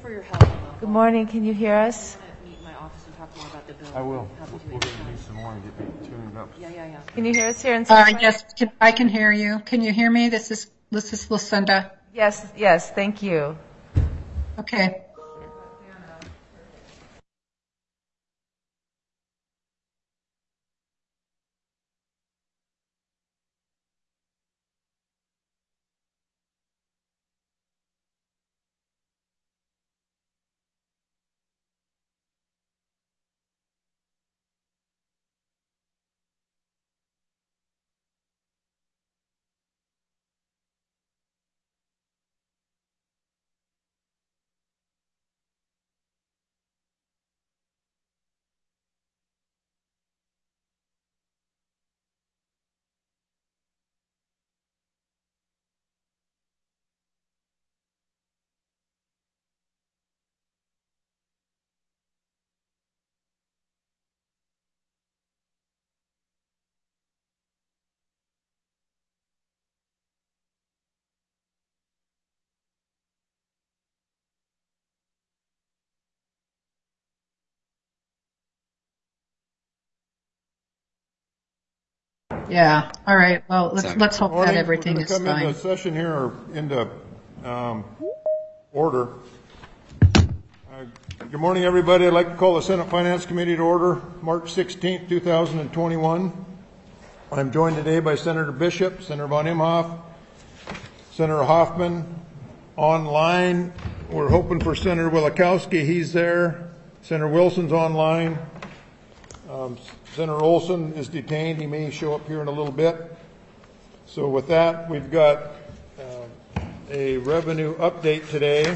for your help. Good morning. Can you hear us? I want to meet in my office and talk more about the bill. I will. We're going to need some more and get me tuned up. Yeah. Can you hear us here in Yes, I can hear you. Can you hear me? This is Lucinda. Yes. Thank you. Okay. Yeah. All right. Well, let's hope that everything is fine. We're going to come into session here, or into order. Good morning, everybody. I'd like to call the Senate Finance Committee to order, March 16th, 2021. I'm joined today by Senator Bishop, Senator von Imhoff, Senator Hoffman. Online, we're hoping for Senator Wielechowski. He's there. Senator Wilson's online. Senator Olson is detained. He may show up here in a little bit. So with that, we've got a revenue update today.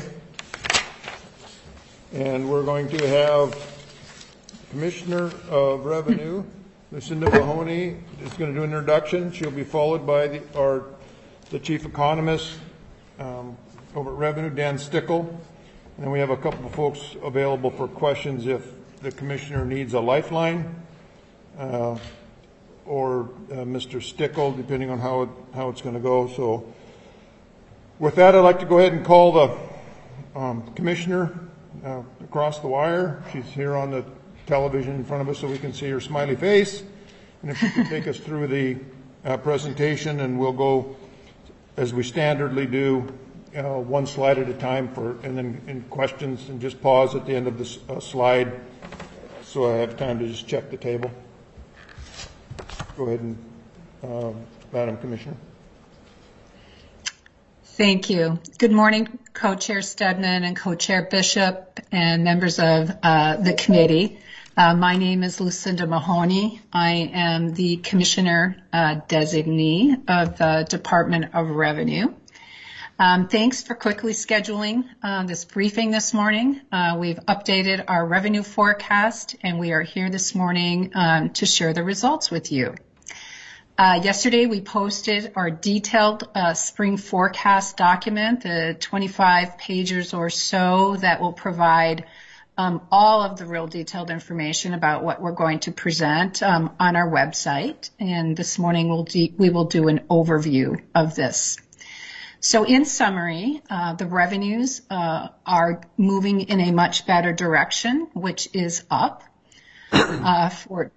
And we're going to have Commissioner of Revenue, Lucinda Mahoney, is going to do an introduction. She'll be followed by the Chief Economist over at Revenue, Dan Stickle. And we have a couple of folks available for questions if the Commissioner needs a lifeline. Or Mr. Stickle, depending on how it's going to go. So with that, I'd like to go ahead and call the Commissioner across the wire. She's here on the television in front of us so we can see her smiley face. And if she can take us through the presentation, and we'll go, as we standardly do, one slide at a time and then in questions, and just pause at the end of the slide so I have time to just check the table. Go ahead and, Madam Commissioner. Thank you. Good morning, Co-Chair Stedman and Co-Chair Bishop and members of the committee. My name is Lucinda Mahoney. I am the Commissioner designee of the Department of Revenue. Thanks for quickly scheduling this briefing this morning. We've updated our revenue forecast, and we are here this morning to share the results with you. Yesterday, we posted our detailed spring forecast document, the 25 pages or so that will provide all of the real detailed information about what we're going to present on our website. And this morning, we will do an overview of this. So in summary, the revenues are moving in a much better direction, which is up. For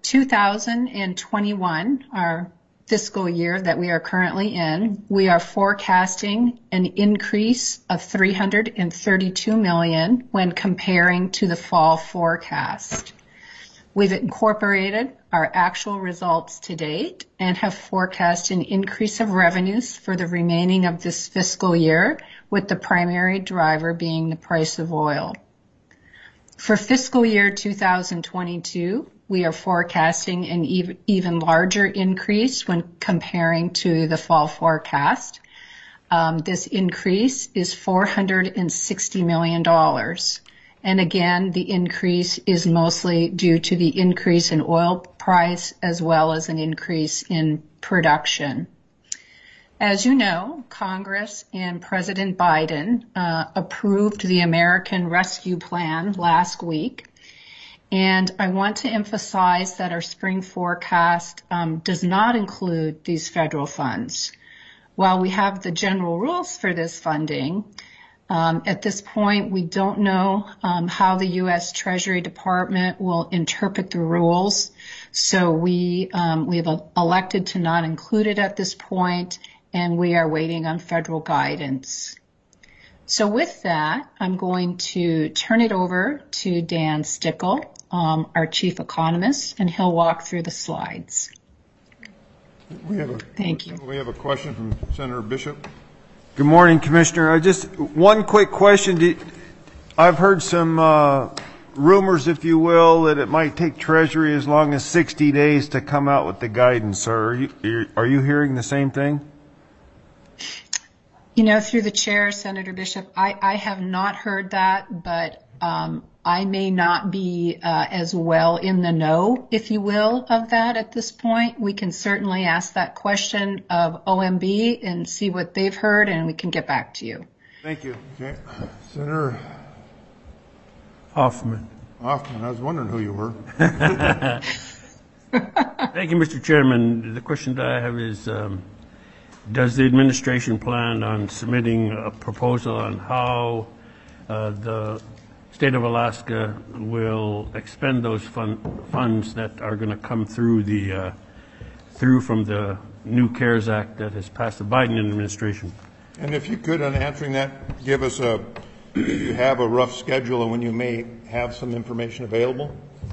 2021, our fiscal year that we are currently in, we are forecasting an increase of $332 million when comparing to the fall forecast. We've incorporated our actual results to date and have forecast an increase of revenues for the remaining of this fiscal year, with the primary driver being the price of oil. For fiscal year 2022, we are forecasting an even larger increase when comparing to the fall forecast. This increase is $460 million. And again, the increase is mostly due to the increase in oil price as well as an increase in production. As you know, Congress and President Biden approved the American Rescue Plan last week. And I want to emphasize that our spring forecast does not include these federal funds. While we have the general rules for this funding, At this point, we don't know how the U.S. Treasury Department will interpret the rules, so we have elected to not include it at this point, and we are waiting on federal guidance. So with that, I'm going to turn it over to Dan Stickle, our chief economist, and he'll walk through the slides. Thank you. We have a question from Senator Bishop. Good morning, Commissioner. Just one quick question. I've heard some rumors, if you will, that it might take Treasury as long as 60 days to come out with the guidance. Are you hearing the same thing? You know, through the chair, Senator Bishop, I have not heard that, but I may not be as well in the know, if you will, of that at this point. We can certainly ask that question of OMB and see what they've heard, and we can get back to you. Thank you. Okay. Senator Hoffman. Hoffman, I was wondering who you were. Thank you, Mr. Chairman. The question that I have is, does the administration plan on submitting a proposal on how the state of Alaska will expend those funds that are going to come through from the new CARES Act that has passed the Biden administration? And if you could, on answering that, give us you have a rough schedule and when you may have some information available?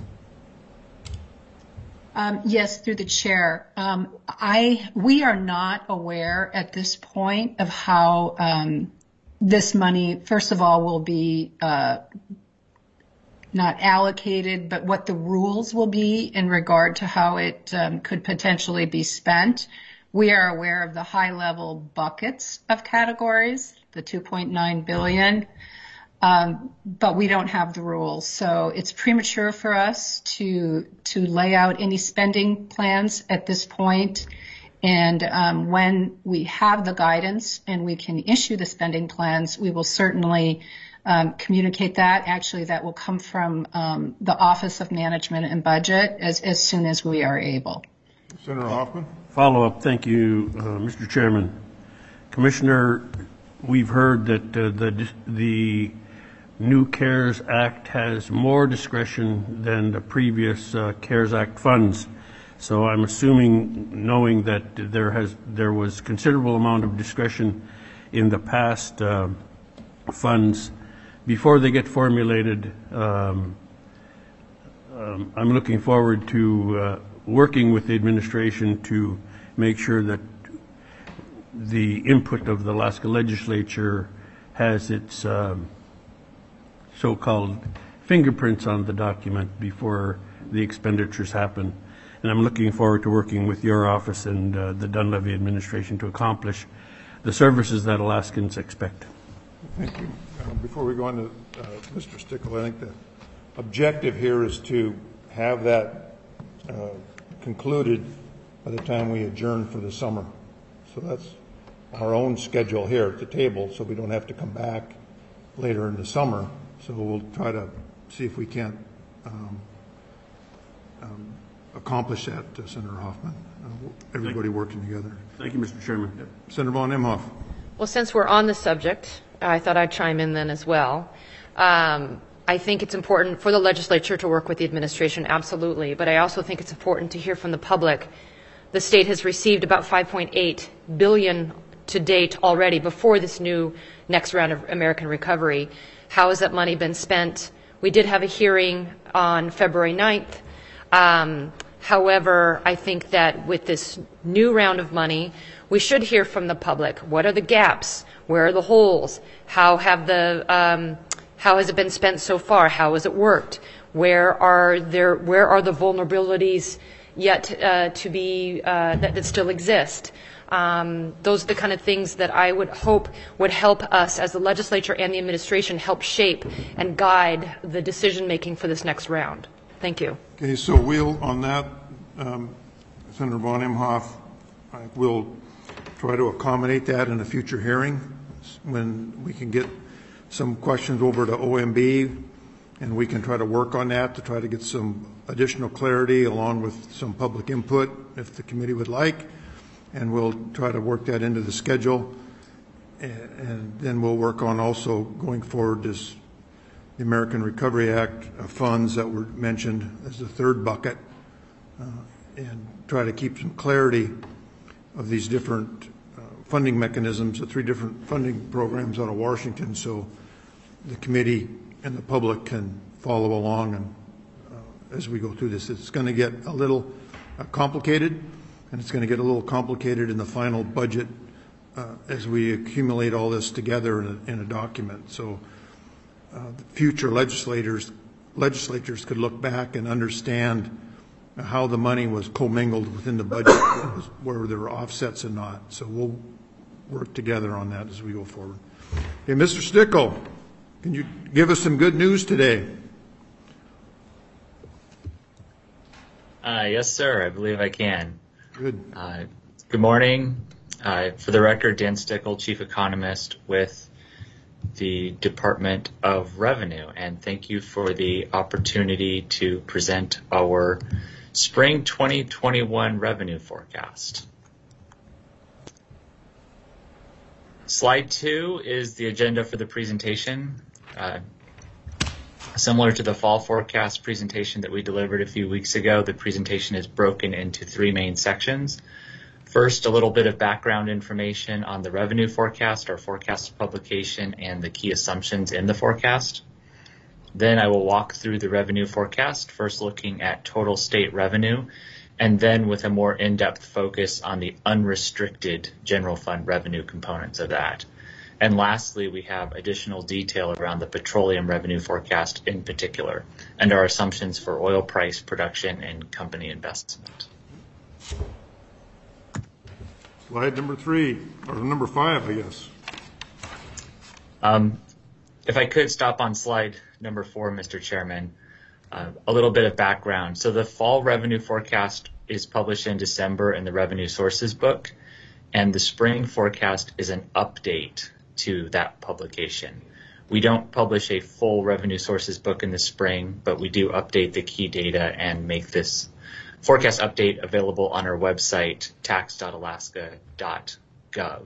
Yes, through the chair. We are not aware at this point of how this money, first of all, will be not allocated, but what the rules will be in regard to how it could potentially be spent. We are aware of the high-level buckets of categories, the $2.9 billion, but we don't have the rules. So it's premature for us to lay out any spending plans at this point. And when we have the guidance and we can issue the spending plans, we will certainly communicate that. Actually, that will come from the Office of Management and Budget as soon as we are able. Senator Hoffman? Follow-up. Thank you, Mr. Chairman. Commissioner, we've heard that the new CARES Act has more discretion than the previous CARES Act funds. So I'm assuming, knowing that there was considerable amount of discretion in the past funds, before they get formulated, I'm looking forward to working with the administration to make sure that the input of the Alaska legislature has its so-called fingerprints on the document before the expenditures happen. And I'm looking forward to working with your office and the Dunleavy administration to accomplish the services that Alaskans expect. Thank you. Before we go on to Mr. Stickle, I think the objective here is to have that concluded by the time we adjourn for the summer. So that's our own schedule here at the table, so we don't have to come back later in the summer. So we'll try to see if we can't accomplish that, Senator Hoffman. Everybody working together. Thank you, Mr. Chairman. Senator Von Imhoff. Well, since we're on the subject, I thought I'd chime in then as well. I think it's important for the legislature to work with the administration, absolutely, but I also think it's important to hear from the public. The state has received about $5.8 billion to date already before this new next round of American Recovery. How has that money been spent? We did have a hearing on February 9th. However, I think that with this new round of money, we should hear from the public. What are the gaps? Where are the holes? How has it been spent so far? How has it worked? Where are the vulnerabilities yet to be that still exist? Those are the kind of things that I would hope would help us as the legislature and the administration help shape and guide the decision making for this next round. Thank you. Okay, so we'll, on that, Senator Von Imhoff, we'll try to accommodate that in a future hearing when we can get some questions over to OMB, and we can try to work on that to try to get some additional clarity along with some public input if the committee would like, and we'll try to work that into the schedule. and then we'll work on also going forward this the American Recovery Act funds that were mentioned as the third bucket, and try to keep some clarity of these different funding mechanisms, the three different funding programs out of Washington, so the committee and the public can follow along and as we go through this. It's going to get a little complicated, and it's going to get a little complicated in the final budget as we accumulate all this together in a document. So the future legislators could look back and understand how the money was commingled within the budget, where there were offsets and not. So we'll work together on that as we go forward. Okay, Mr. Stickel, can you give us some good news today? Yes, sir. I believe I can. Good. Good morning. For the record, Dan Stickel, Chief Economist with the Department of Revenue, and thank you for the opportunity to present our Spring 2021 revenue forecast. Slide 2 is the agenda for the presentation. Similar to the fall forecast presentation that we delivered a few weeks ago, the presentation is broken into three main sections. First, a little bit of background information on the revenue forecast, our forecast publication, and the key assumptions in the forecast. Then I will walk through the revenue forecast, first looking at total state revenue, and then with a more in-depth focus on the unrestricted general fund revenue components of that. And lastly, we have additional detail around the petroleum revenue forecast in particular, and our assumptions for oil price, production, and company investment. Slide number 3, or number 5, I guess. If I could stop on slide number 4, Mr. Chairman, a little bit of background. So the fall revenue forecast is published in December in the Revenue Sources book, and the spring forecast is an update to that publication. We don't publish a full Revenue Sources book in the spring, but we do update the key data and make this forecast update available on our website, tax.alaska.gov.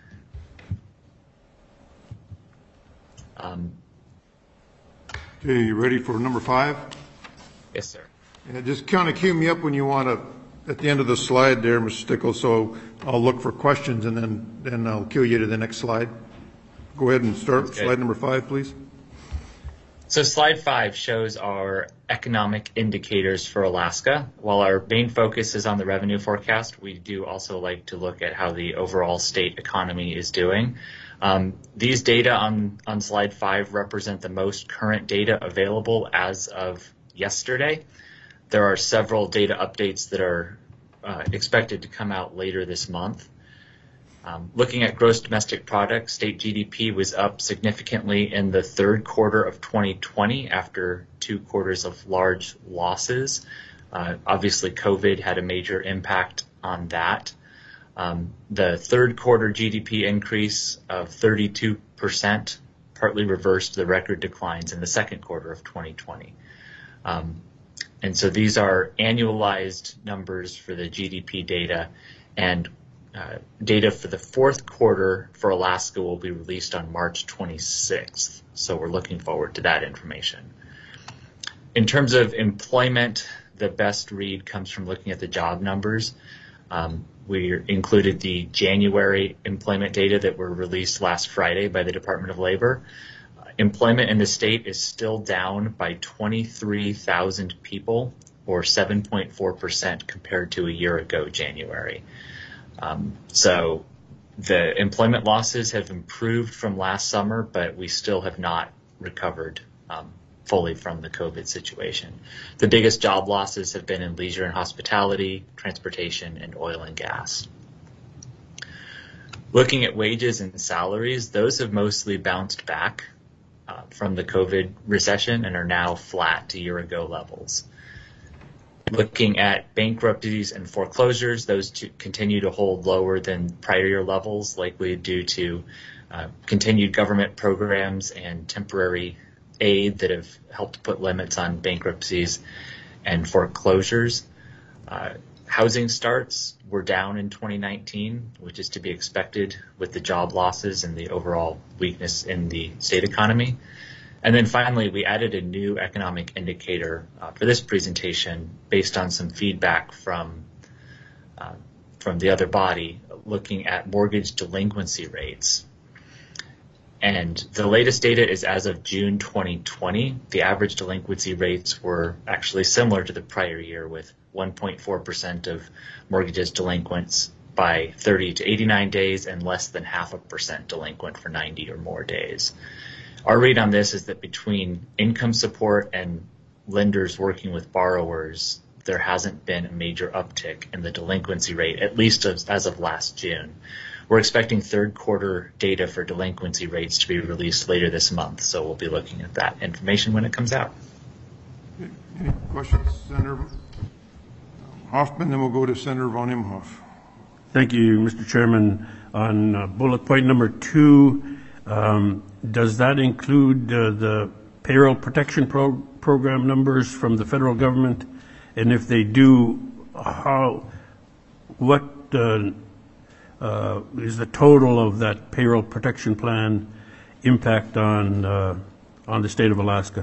Okay, you ready for number 5? Yes, sir. Yeah, just kind of cue me up when you want to, at the end of the slide there, Mr. Stickel, so I'll look for questions and then I'll cue you to the next slide. Go ahead and start with slide number 5, please. So slide 5 shows our economic indicators for Alaska. While our main focus is on the revenue forecast, we do also like to look at how the overall state economy is doing. These data on slide 5 represent the most current data available as of yesterday. There are several data updates that are expected to come out later this month. Looking at gross domestic product, state GDP was up significantly in the third quarter of 2020 after 2 quarters of large losses. Obviously, COVID had a major impact on that. The third quarter GDP increase of 32% partly reversed the record declines in the second quarter of 2020. And so these are annualized numbers for the GDP data, and data for the fourth quarter for Alaska will be released on March 26th. So we're looking forward to that information. In terms of employment, the best read comes from looking at the job numbers. We included the January employment data that were released last Friday by the Department of Labor. Employment in the state is still down by 23,000 people, or 7.4% compared to a year ago, January. So the employment losses have improved from last summer, but we still have not recovered fully from the COVID situation. The biggest job losses have been in leisure and hospitality, transportation, and oil and gas. Looking at wages and salaries, those have mostly bounced back from the COVID recession and are now flat to year-ago levels. Looking at bankruptcies and foreclosures, those two continue to hold lower than prior year levels, likely due to continued government programs and temporary aid that have helped put limits on bankruptcies and foreclosures. Housing starts were down in 2019, which is to be expected with the job losses and the overall weakness in the state economy. And then finally, we added a new economic indicator for this presentation based on some feedback from the other body looking at mortgage delinquency rates. And the latest data is as of June 2020. The average delinquency rates were actually similar to the prior year, with 1.4% of mortgages delinquents by 30 to 89 days and less than 0.5% delinquent for 90 or more days. Our read on this is that between income support and lenders working with borrowers, there hasn't been a major uptick in the delinquency rate, at least as of last June. We're expecting third quarter data for delinquency rates to be released later this month, so we'll be looking at that information when it comes out. Any questions, Senator Hoffman? Then we'll go to Senator von Imhoff. Thank you, Mr. Chairman. On bullet point number 2, does that include the payroll protection program numbers from the federal government? And if they do, what is the total of that payroll protection plan impact on the state of Alaska?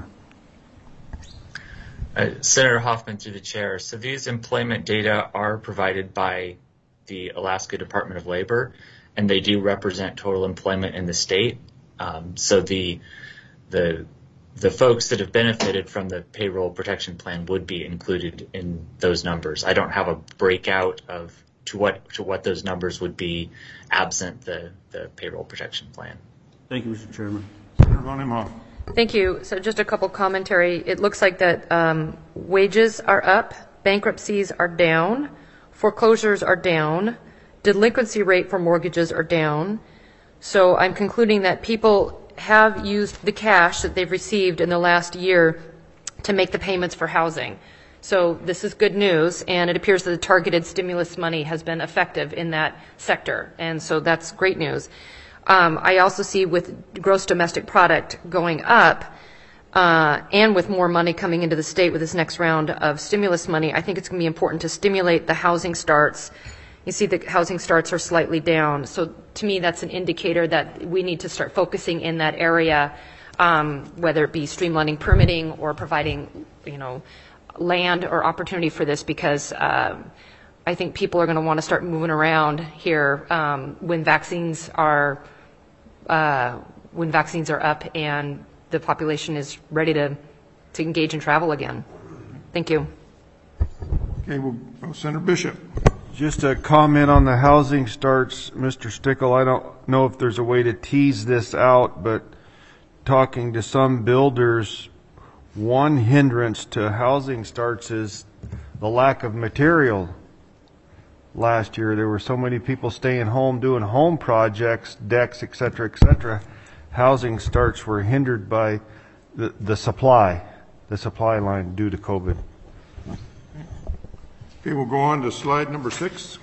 Senator Hoffman, through the chair. So these employment data are provided by the Alaska Department of Labor, and they do represent total employment in the state. So the folks that have benefited from the payroll protection plan would be included in those numbers. I don't have a breakout of to what those numbers would be absent the payroll protection plan. Thank you, Mr. Chairman. Senator von Imhoff. Thank you. So just a couple commentary. It looks like that wages are up, bankruptcies are down, foreclosures are down, delinquency rate for mortgages are down. So I'm concluding that people have used the cash that they've received in the last year to make the payments for housing. So this is good news, and it appears that the targeted stimulus money has been effective in that sector, and so that's great news. I also see with gross domestic product going up, and with more money coming into the state with this next round of stimulus money, I think it's going to be important to stimulate the housing starts. You see the housing starts are slightly down. So to me, that's an indicator that we need to start focusing in that area, whether it be streamlining permitting or providing, land or opportunity for this, because I think people are going to want to start moving around here when vaccines are up and the population is ready to engage in travel again. Thank you. Okay, we'll go Senator Bishop. Just a comment on the housing starts, Mr. Stickle. I don't know if there's a way to tease this out, but talking to some builders, one hindrance to housing starts is the lack of material. Last year, there were so many people staying home doing home projects, decks, et cetera, housing starts were hindered by the supply line due to COVID. Okay, we'll go on to slide number 6.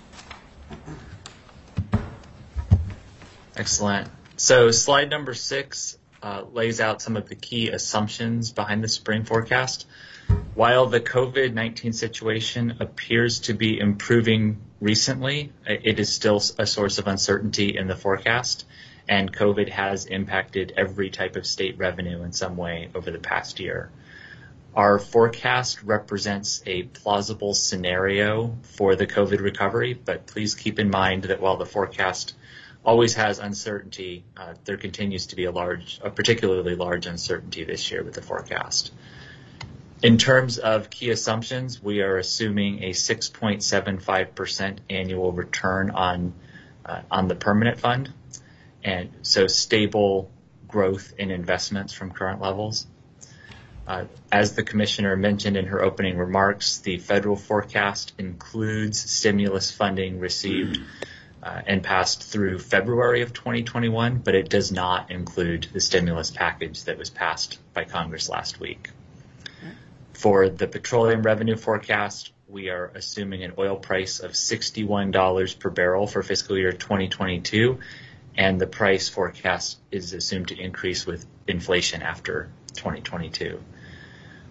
Excellent. So slide number 6 lays out some of the key assumptions behind the spring forecast. While the COVID-19 situation appears to be improving recently, it is still a source of uncertainty in the forecast, and COVID has impacted every type of state revenue in some way over the past year. Our forecast represents a plausible scenario for the COVID recovery, but please keep in mind that while the forecast always has uncertainty, there continues to be a particularly large uncertainty this year with the forecast. In terms of key assumptions, we are assuming a 6.75% annual return on the permanent fund, and so stable growth in investments from current levels. As the commissioner mentioned in her opening remarks, the federal forecast includes stimulus funding received and passed through February of 2021, but it does not include the stimulus package that was passed by Congress last week. For the petroleum revenue forecast, we are assuming an oil price of $61 per barrel for fiscal year 2022, and the price forecast is assumed to increase with inflation after 2022.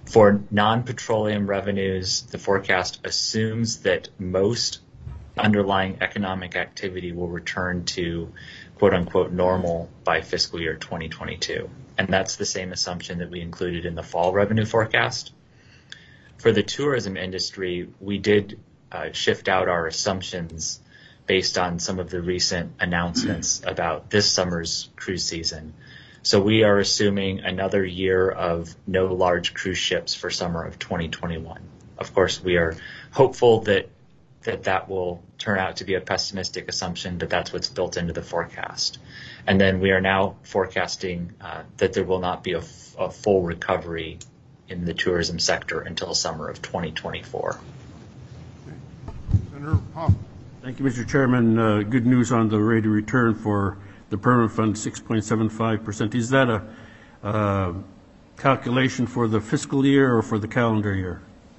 For non-petroleum revenues, the forecast assumes that most underlying economic activity will return to quote-unquote normal by fiscal year 2022. And that's the same assumption that we included in the fall revenue forecast. For the tourism industry, we did shift out our assumptions based on some of the recent announcements about this summer's cruise season. So we are assuming another year of no large cruise ships for summer of 2021. Of course, we are hopeful that will turn out to be a pessimistic assumption, but that's what's built into the forecast. And then we are now forecasting that there will not be a full recovery in the tourism sector until summer of 2024. Senator Hoffman. Thank you, Mr. Chairman. Good news on the rate of return for the permanent fund, 6.75%. Is that a calculation for the fiscal year or for the calendar year?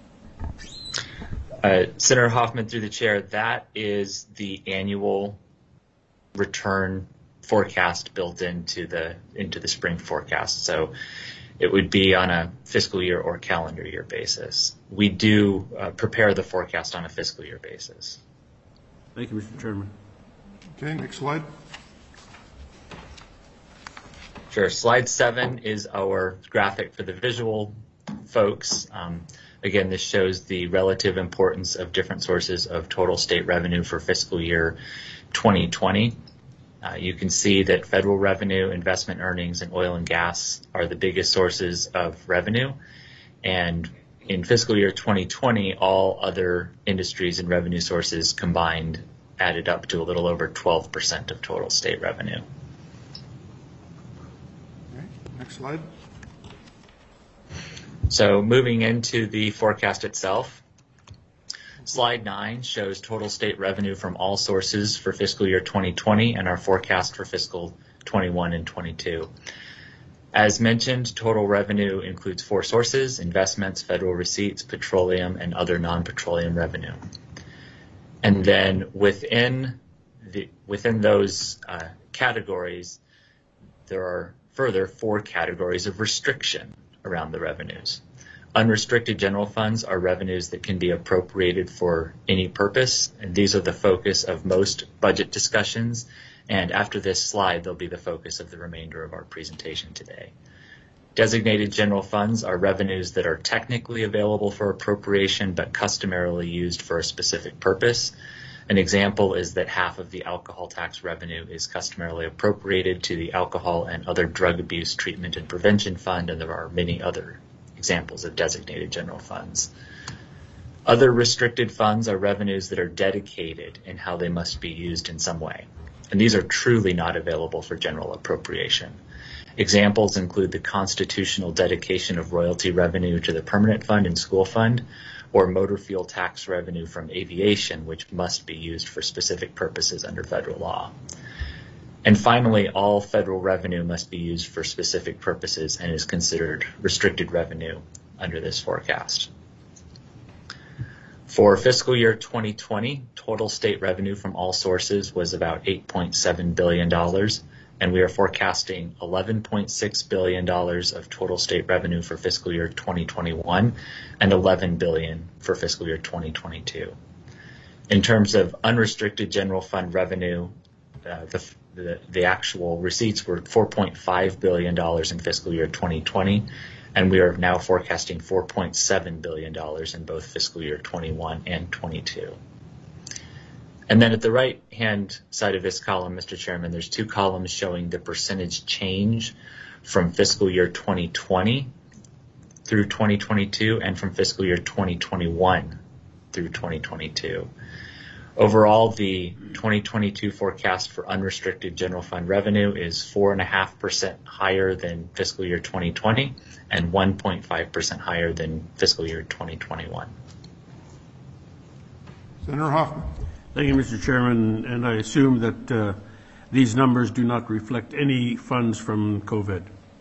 Senator Hoffman, through the chair, that is the annual return forecast built into the spring forecast. So it would be on a fiscal year or calendar year basis. We do prepare the forecast on a fiscal year basis. Thank you, Mr. Chairman. Okay, next slide. Sure. Slide 7 is our graphic for the visual folks. Again, this shows the relative importance of different sources of total state revenue for fiscal year 2020. You can see that federal revenue, investment earnings, and oil and gas are the biggest sources of revenue. And in fiscal year 2020, all other industries and revenue sources combined added up to a little over 12% of total state revenue. Okay, next slide. So moving into the forecast itself, slide 9 shows total state revenue from all sources for fiscal year 2020 and our forecast for fiscal 21 and 22. As mentioned, total revenue includes 4 sources: investments, federal receipts, petroleum, and other non-petroleum revenue. And then within those categories, there are further 4 categories of restriction around the revenues. Unrestricted general funds are revenues that can be appropriated for any purpose, and these are the focus of most budget discussions. And after this slide, they'll be the focus of the remainder of our presentation today. Designated general funds are revenues that are technically available for appropriation but customarily used for a specific purpose. An example is that half of the alcohol tax revenue is customarily appropriated to the Alcohol and Other Drug Abuse Treatment and Prevention Fund, and there are many other examples of designated general funds. Other restricted funds are revenues that are dedicated in how they must be used in some way, and these are truly not available for general appropriation. Examples include the constitutional dedication of royalty revenue to the permanent fund and school fund, or motor fuel tax revenue from aviation, which must be used for specific purposes under federal law. And finally, all federal revenue must be used for specific purposes and is considered restricted revenue under this forecast. For fiscal year 2020, total state revenue from all sources was about $8.7 billion, and we are forecasting $11.6 billion of total state revenue for fiscal year 2021 and $11 billion for fiscal year 2022. In terms of unrestricted general fund revenue, the actual receipts were $4.5 billion in fiscal year 2020, and we are now forecasting $4.7 billion in both fiscal year 21 and 22. And then at the right-hand side of this column, Mr. Chairman, there's 2 columns showing the percentage change from fiscal year 2020 through 2022 and from fiscal year 2021 through 2022. Overall, the 2022 forecast for unrestricted general fund revenue is 4.5% higher than fiscal year 2020 and 1.5% higher than fiscal year 2021. Senator Hoffman. Thank you, Mr. Chairman, and I assume that these numbers do not reflect any funds from COVID.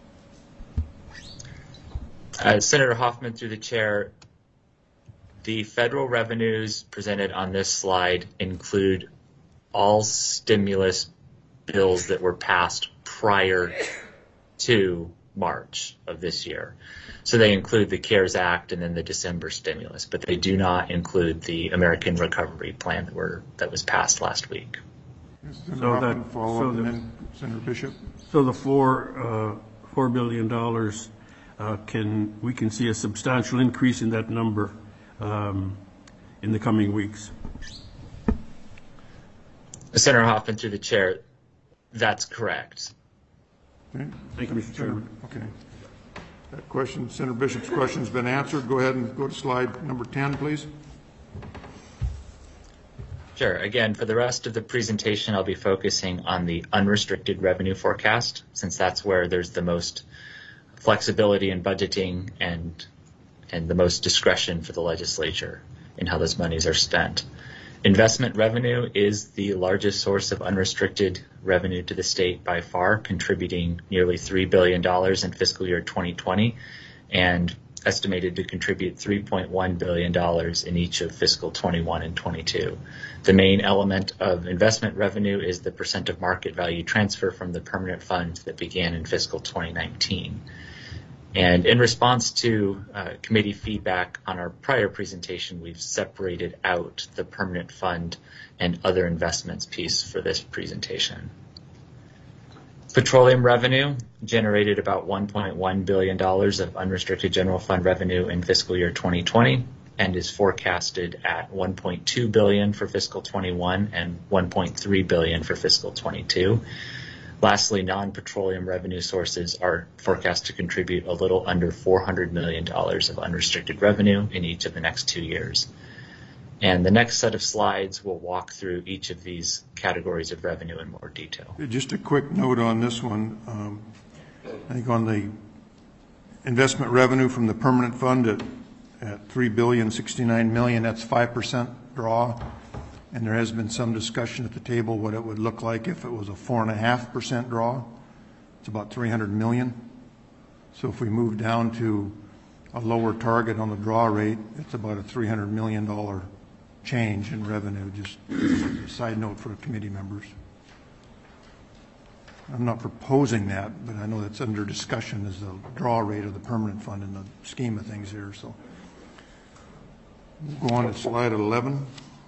Senator Hoffman, through the chair, the federal revenues presented on this slide include all stimulus bills that were passed prior to March of this year. So they include the CARES Act and then the December stimulus, but they do not include the American Recovery Plan that was passed last week. Senator Hoffman, follow up, and then Senator Bishop. So the $4 billion, we can see a substantial increase in that number in the coming weeks. Senator Hoffman, through the chair, that's correct. Okay. Thank you, Mr. Chairman. Okay. That question, Senator Bishop's question has been answered. Go ahead and go to slide number 10, please. Sure. Again, for the rest of the presentation, I'll be focusing on the unrestricted revenue forecast, since that's where there's the most flexibility in budgeting and the most discretion for the legislature in how those monies are spent. Investment revenue is the largest source of unrestricted revenue to the state by far, contributing nearly $3 billion in fiscal year 2020 and estimated to contribute $3.1 billion in each of fiscal 21 and 22. The main element of investment revenue is the percent of market value transfer from the permanent fund that began in fiscal 2019. And in response to committee feedback on our prior presentation, we've separated out the permanent fund and other investments piece for this presentation. Petroleum revenue generated about $1.1 billion of unrestricted general fund revenue in fiscal year 2020 and is forecasted at $1.2 billion for fiscal 21 and $1.3 billion for fiscal 22. Lastly, non-petroleum revenue sources are forecast to contribute a little under $400 million of unrestricted revenue in each of the next 2 years. And the next set of slides will walk through each of these categories of revenue in more detail. Just a quick note on this one. I think on the investment revenue from the permanent fund at $3,069 million, that's 5% draw. And there has been some discussion at the table what it would look like if it was a 4.5% draw. It's about $300 million. So if we move down to a lower target on the draw rate, it's about a $300 million change in revenue, just a side note for committee members. I'm not proposing that, but I know that's under discussion as the draw rate of the permanent fund in the scheme of things here. So we'll go on to slide 11.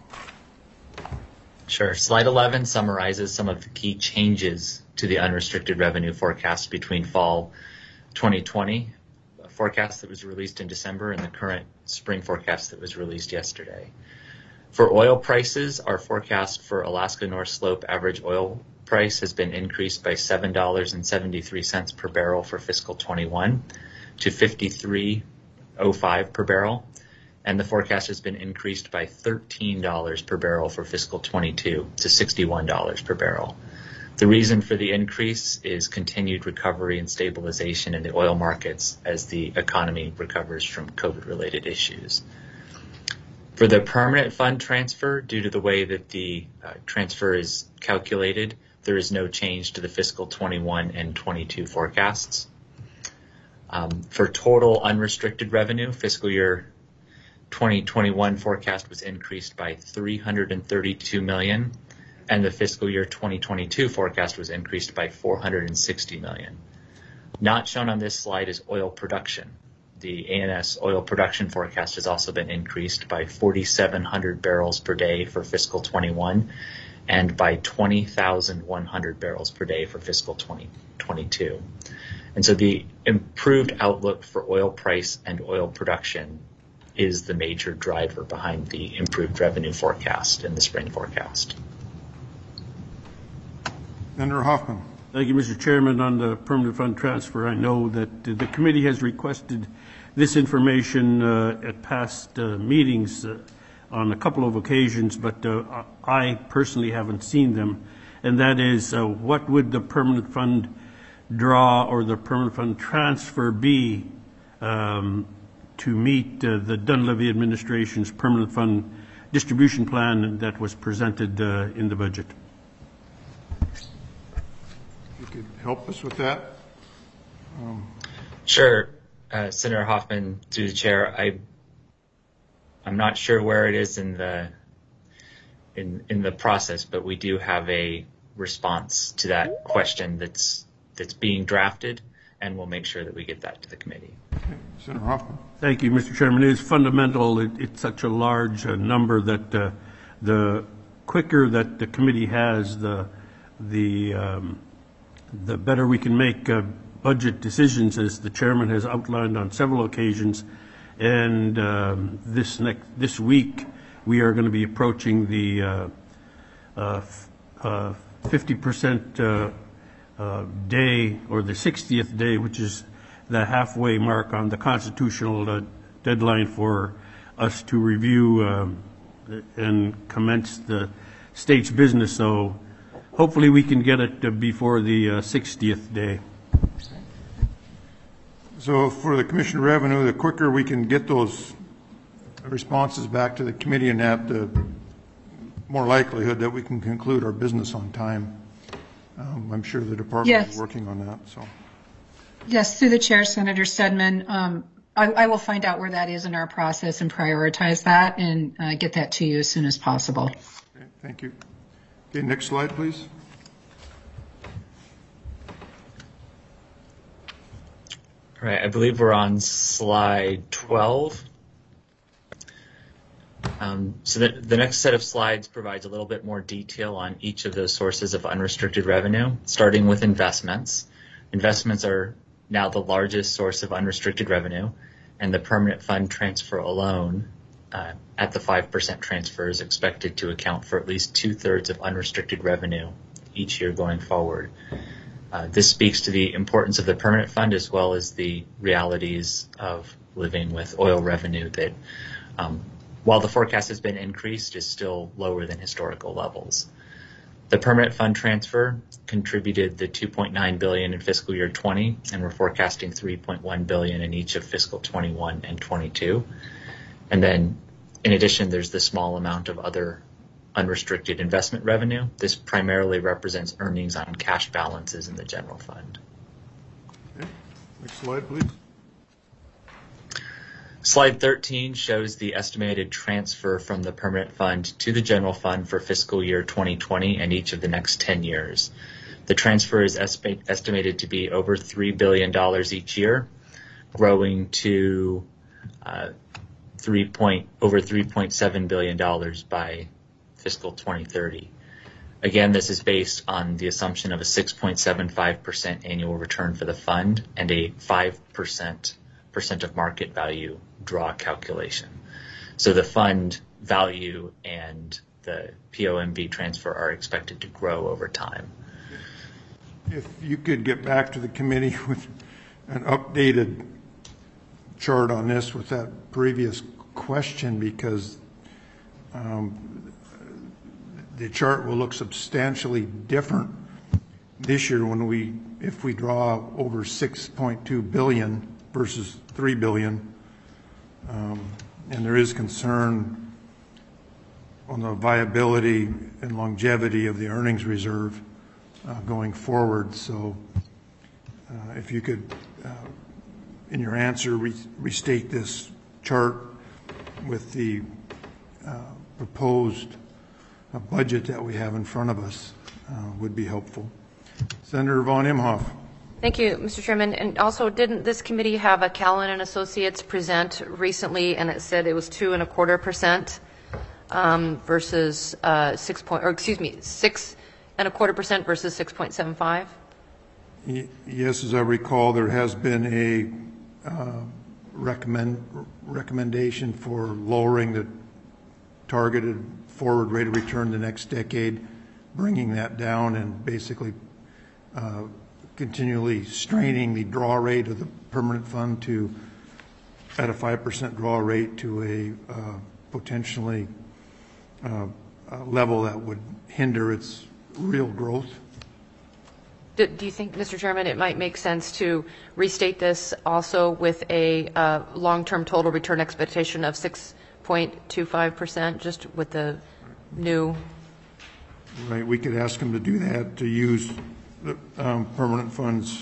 Sure. Slide 11 summarizes some of the key changes to the unrestricted revenue forecast between fall 2020 forecast that was released in December and the current spring forecast that was released yesterday. For oil prices, our forecast for Alaska North Slope average oil price has been increased by $7.73 per barrel for fiscal 21 to $53.05 per barrel. And the forecast has been increased by $13 per barrel for fiscal 22 to $61 per barrel. The reason for the increase is continued recovery and stabilization in the oil markets as the economy recovers from COVID-related issues. For the permanent fund transfer, due to the way that the transfer is calculated, there is no change to the fiscal 21 and 22 forecasts. For total unrestricted revenue, fiscal year 2021 forecast was increased by $332 million, and the fiscal year 2022 forecast was increased by $460 million. Not shown on this slide is oil production. The ANS oil production forecast has also been increased by 4,700 barrels per day for fiscal 21 and by 20,100 barrels per day for fiscal 2022. And so the improved outlook for oil price and oil production is the major driver behind the improved revenue forecast in the spring forecast. Senator Hoffman. Thank you, Mr. Chairman. On the permanent fund transfer, I know that the committee has requested this information at past meetings on a couple of occasions, but I personally haven't seen them. And that is, what would the permanent fund draw or the permanent fund transfer be to meet the Dunleavy administration's permanent fund distribution plan that was presented in the budget? You could help us with that? Sure. Senator Hoffman, through the chair, I'm not sure where it is in the process, but we do have a response to that question that's being drafted, and we'll make sure that we get that to the committee. Senator Hoffman. Thank you, Mr. Chairman. It is fundamental. It's such a large number that the quicker that the committee has, the better we can make budget decisions, as the chairman has outlined on several occasions. And this week, we are going to be approaching the 50% day, or the 60th day, which is the halfway mark on the constitutional deadline for us to review and commence the state's business. So hopefully we can get it before the 60th day. So for the Commissioner of Revenue, the quicker we can get those responses back to the committee, and that, the more likelihood that we can conclude our business on time. I'm sure the department Yes. is working on that. So Yes, through the chair, Senator Stedman. I will find out where that is in our process and prioritize that and get that to you as soon as possible. okay, thank you. Okay, next slide, please. All right, I believe we're on slide 12. So the next set of slides provides a little bit more detail on each of those sources of unrestricted revenue, starting with investments. Investments are now the largest source of unrestricted revenue, and the permanent fund transfer alone at the 5% transfer is expected to account for at least 2/3 of unrestricted revenue each year going forward. This speaks to the importance of the permanent fund, as well as the realities of living with oil revenue that, while the forecast has been increased, is still lower than historical levels. The permanent fund transfer contributed the $2.9 billion in fiscal year 20, and we're forecasting $3.1 billion in each of fiscal 21 and 22. And then, in addition, there's the small amount of other unrestricted investment revenue. This primarily represents earnings on cash balances in the general fund. Okay. Next slide, please. Slide 13 shows the estimated transfer from the permanent fund to the general fund for fiscal year 2020 and each of the next 10 years. The transfer is estimated to be over $3 billion each year, growing to over $3.7 billion by fiscal 2030. Again, this is based on the assumption of a 6.75% annual return for the fund and a 5% of market value draw calculation. So the fund value and the POMV transfer are expected to grow over time. If you could get back to the committee with an updated chart on this with that previous question, because the chart will look substantially different this year if we draw over 6.2 billion versus 3 billion. And there is concern on the viability and longevity of the earnings reserve going forward. So if you could, in your answer, restate this chart with the proposed budget that we have in front of us would be helpful. Senator Von Imhoff. Thank you, Mr. Chairman. And also, didn't this committee have a Callan and Associates present recently, and it said it was 2.25% versus 6.25% versus 6.75? Yes, as I recall, there has been a recommendation for lowering the targeted forward rate of return the next decade, bringing that down and basically continually straining the draw rate of the permanent fund to at a 5% draw rate to a potentially level that would hinder its real growth. Do you think, Mr. Chairman, it might make sense to restate this also with a long-term total return expectation of 6.25%, just with the new? Right, we could ask them to do that, to use the permanent fund's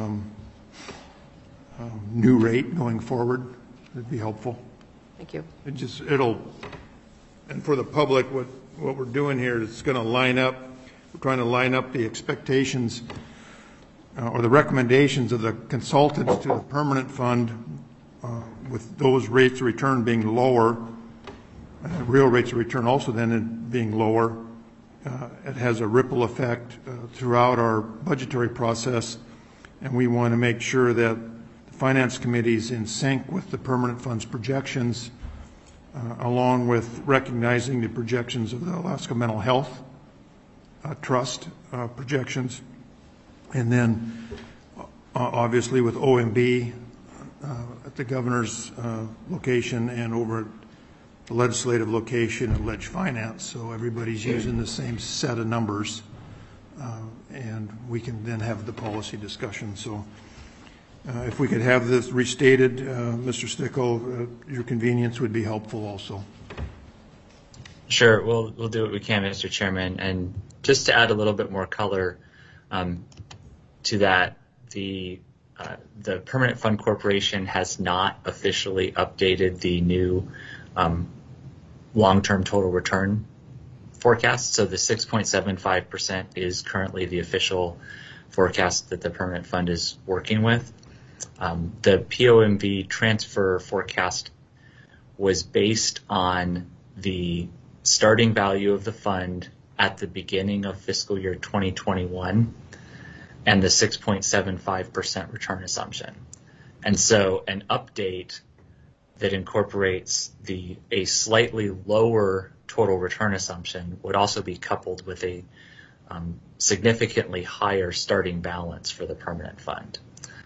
new rate going forward. It'd be helpful. Thank you. And for the public, what we're doing here is going to line up. We're trying to line up the expectations or the recommendations of the consultants to the permanent fund, with those rates of return being lower, real rates of return also then being lower, it has a ripple effect throughout our budgetary process, and we want to make sure that the Finance Committee is in sync with the permanent fund's projections, along with recognizing the projections of the Alaska Mental Health Trust projections, and then obviously with OMB at the governor's location and over at the legislative location of Ledge Finance, so everybody's using the same set of numbers, and we can then have the policy discussion. So if we could have this restated, Mr. Stickle, your convenience would be helpful also. Sure, we'll do what we can, Mr. Chairman. And just to add a little bit more color to that, the Permanent Fund Corporation has not officially updated the new long-term total return forecast. So the 6.75% is currently the official forecast that the Permanent Fund is working with. The POMV transfer forecast was based on the starting value of the fund at the beginning of fiscal year 2021 and the 6.75% return assumption. And so an update that incorporates a slightly lower total return assumption would also be coupled with a significantly higher starting balance for the permanent fund.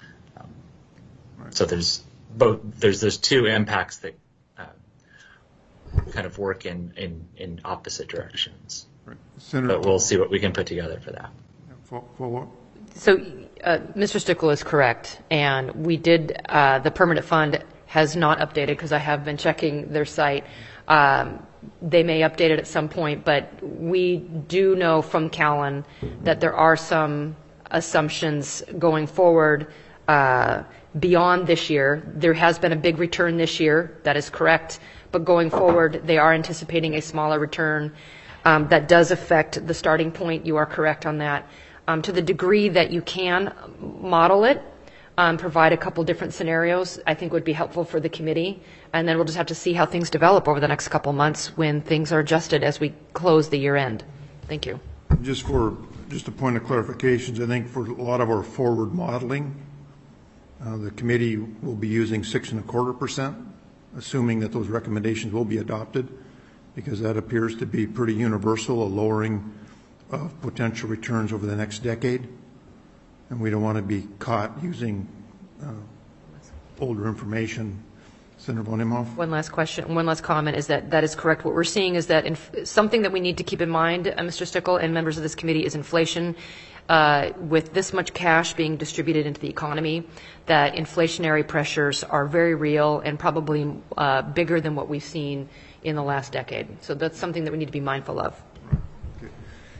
So there's those two impacts that kind of work in opposite directions. Right. Senator, but we'll see what we can put together for that. follow up. So Mr. Stickle is correct, and we did, the permanent fund has not updated because I have been checking their site. They may update it at some point, but we do know from Callan that there are some assumptions going forward beyond this year. There has been a big return this year, that is correct, but going forward they are anticipating a smaller return. That does affect the starting point. You are correct on that. To the degree that you can model it, provide a couple different scenarios, I think would be helpful for the committee. And then we'll just have to see how things develop over the next couple months when things are adjusted as we close the year end. Thank you. Just a point of clarifications, I think for a lot of our forward modeling, the committee will be using 6.25%, assuming that those recommendations will be adopted, because that appears to be pretty universal, a lowering of potential returns over the next decade. And we don't want to be caught using older information. Senator von Imhoff? One last question, one last comment is that is correct. What we're seeing is that something that we need to keep in mind, Mr. Stickle and members of this committee, is inflation. With this much cash being distributed into the economy, that inflationary pressures are very real and probably bigger than what we've seen in the last decade. So that's something that we need to be mindful of. Okay.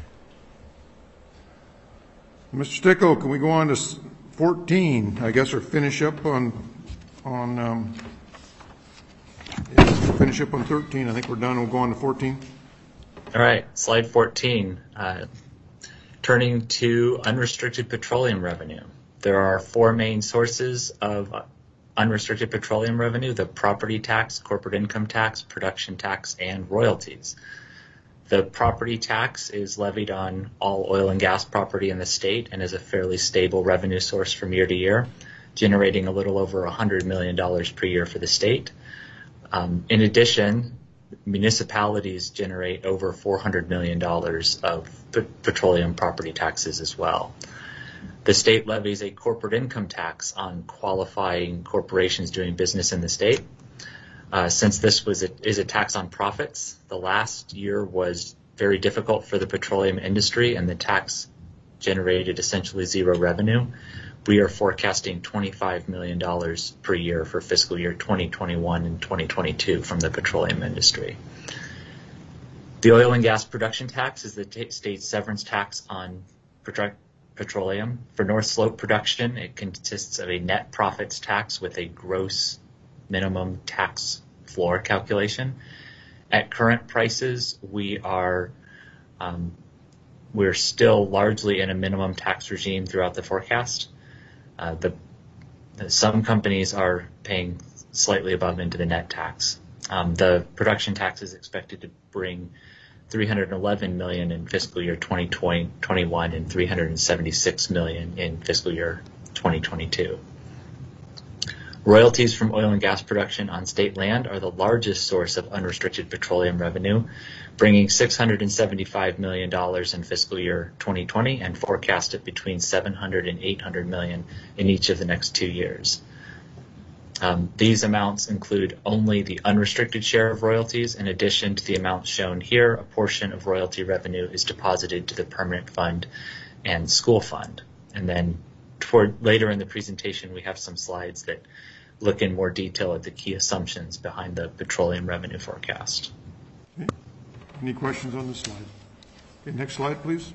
Mr. Stickle, can we go on to 14, I guess, or finish up on finish up on 13. I think we're done. We'll go on to 14. All right, slide 14. Turning to unrestricted petroleum revenue. There are four main sources of unrestricted petroleum revenue: the property tax, corporate income tax, production tax, and royalties. The property tax is levied on all oil and gas property in the state and is a fairly stable revenue source from year to year, generating a little over $100 million per year for the state. In addition, municipalities generate over $400 million of petroleum property taxes as well. The state levies a corporate income tax on qualifying corporations doing business in the state. Since this is a tax on profits, the last year was very difficult for the petroleum industry and the tax generated essentially zero revenue. We are forecasting $25 million per year for fiscal year 2021 and 2022 from the petroleum industry. The oil and gas production tax is the state's severance tax on petroleum. For North Slope production, it consists of a net profits tax with a gross minimum tax floor calculation. At current prices, we are we're still largely in a minimum tax regime throughout the forecast. Some companies are paying slightly above into the net tax. The production tax is expected to bring $311 million in fiscal year 2021 and $376 million in fiscal year 2022. Royalties from oil and gas production on state land are the largest source of unrestricted petroleum revenue, bringing $675 million in fiscal year 2020 and forecasted between $700 and $800 million in each of the next 2 years. These amounts include only the unrestricted share of royalties. In addition to the amounts shown here, a portion of royalty revenue is deposited to the permanent fund and school fund. And then later in the presentation, we have some slides that look in more detail at the key assumptions behind the petroleum revenue forecast. Okay. Any questions on this slide? Okay, next slide, please.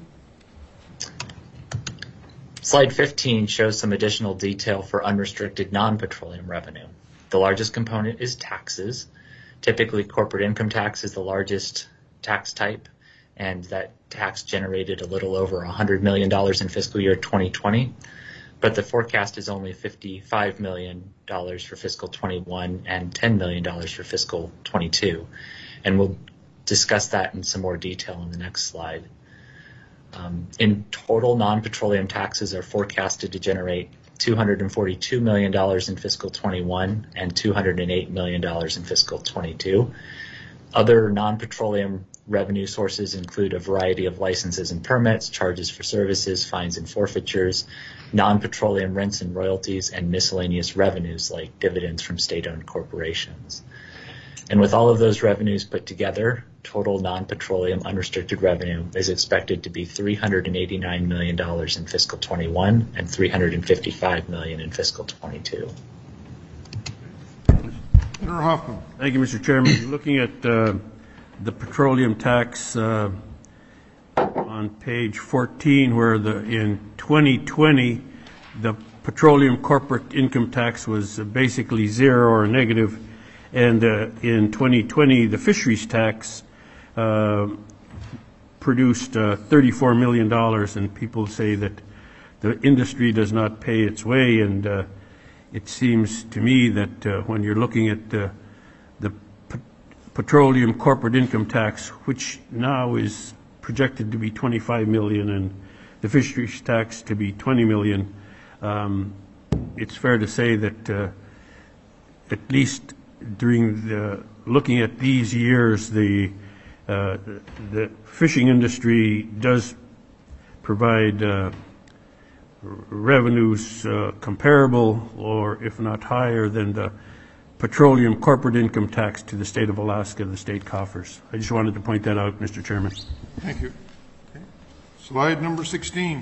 Slide 15 shows some additional detail for unrestricted non-petroleum revenue. The largest component is taxes. Typically, corporate income tax is the largest tax type, and that tax generated a little over $100 million in fiscal year 2020. But the forecast is only $55 million for fiscal 21 and $10 million for fiscal 22. And we'll discuss that in some more detail in the next slide. In total, non-petroleum taxes are forecasted to generate $242 million in fiscal 21 and $208 million in fiscal 22. Other non-petroleum revenue sources include a variety of licenses and permits, charges for services, fines and forfeitures, non-petroleum rents and royalties, and miscellaneous revenues like dividends from state-owned corporations. And with all of those revenues put together, total non-petroleum unrestricted revenue is expected to be $389 million in fiscal 21 and $355 million in fiscal 22. Senator Hoffman. Thank you, Mr. Chairman. Looking at the petroleum tax on page 14, where in 2020 the petroleum corporate income tax was basically zero or negative, and in 2020 the fisheries tax produced $34 million, and people say that the industry does not pay its way, and it seems to me that when you're looking at the petroleum corporate income tax, which now is projected to be $25 million and the fisheries tax to be $20 million, it's fair to say that at least during looking at these years, the fishing industry does provide revenues comparable, or if not higher, than the petroleum corporate income tax to the state of Alaska, the state coffers. I just wanted to point that out, Mr. Chairman. Thank you. Okay. Slide number 16.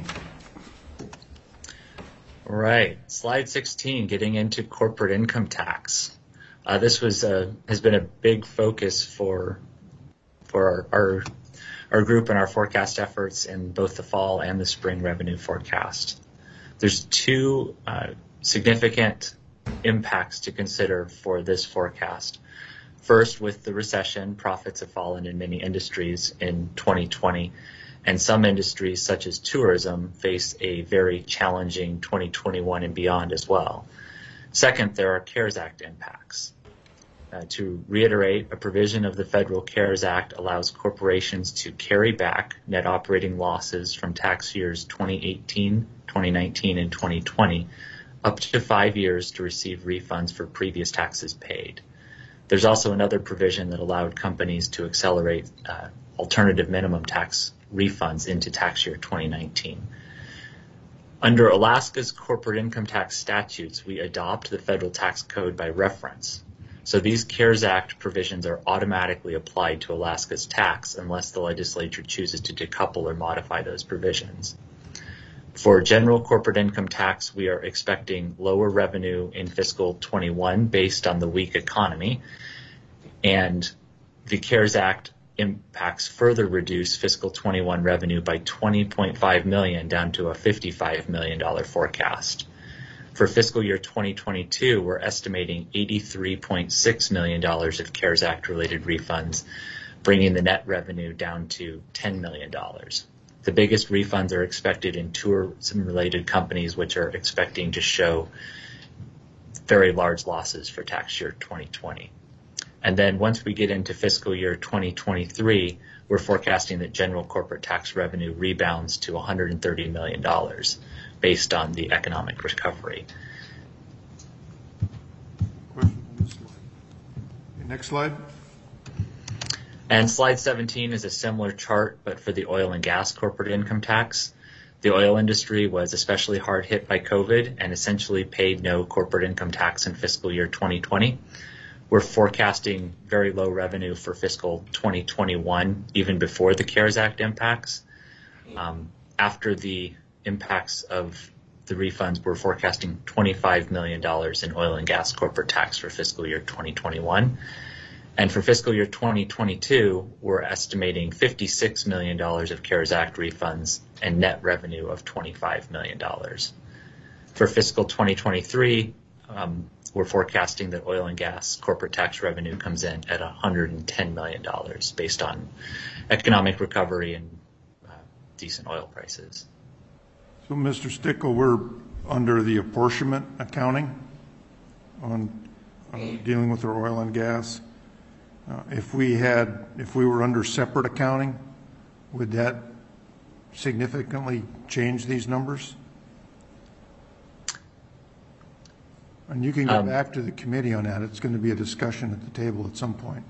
All right, slide 16, getting into corporate income tax. This has been a big focus for our group and our forecast efforts in both the fall and the spring revenue forecast. There's two significant impacts to consider for this forecast. First, with the recession, profits have fallen in many industries in 2020, and some industries, such as tourism, face a very challenging 2021 and beyond as well. Second, there are CARES Act impacts. To reiterate, a provision of the Federal CARES Act allows corporations to carry back net operating losses from tax years 2018, 2019, and 2020 up to 5 years to receive refunds for previous taxes paid. There's also another provision that allowed companies to accelerate alternative minimum tax refunds into tax year 2019. Under Alaska's corporate income tax statutes, we adopt the federal tax code by reference. So these CARES Act provisions are automatically applied to Alaska's tax unless the legislature chooses to decouple or modify those provisions. For general corporate income tax, we are expecting lower revenue in fiscal 21 based on the weak economy, and the CARES Act impacts further reduce fiscal 21 revenue by $20.5 million down to a $55 million forecast. For fiscal year 2022, we're estimating $83.6 million of CARES Act related refunds, bringing the net revenue down to $10 million. The biggest refunds are expected in tourism-related companies, which are expecting to show very large losses for tax year 2020. And then once we get into fiscal year 2023, we're forecasting that general corporate tax revenue rebounds to $130 million based on the economic recovery. Question on this slide. Okay, next slide. And slide 17 is a similar chart, but for the oil and gas corporate income tax. The oil industry was especially hard hit by COVID and essentially paid no corporate income tax in fiscal year 2020. We're forecasting very low revenue for fiscal 2021, even before the CARES Act impacts. After the impacts of the refunds, we're forecasting $25 million in oil and gas corporate tax for fiscal year 2021. And for fiscal year 2022, we're estimating $56 million of CARES Act refunds and net revenue of $25 million. For fiscal 2023, we're forecasting that oil and gas corporate tax revenue comes in at $110 million based on economic recovery and decent oil prices. So, Mr. Stickle, we're under the apportionment accounting on dealing with our oil and gas. If we were under separate accounting, would that significantly change these numbers? And you can get back to the committee on that. It's going to be a discussion at the table at some point.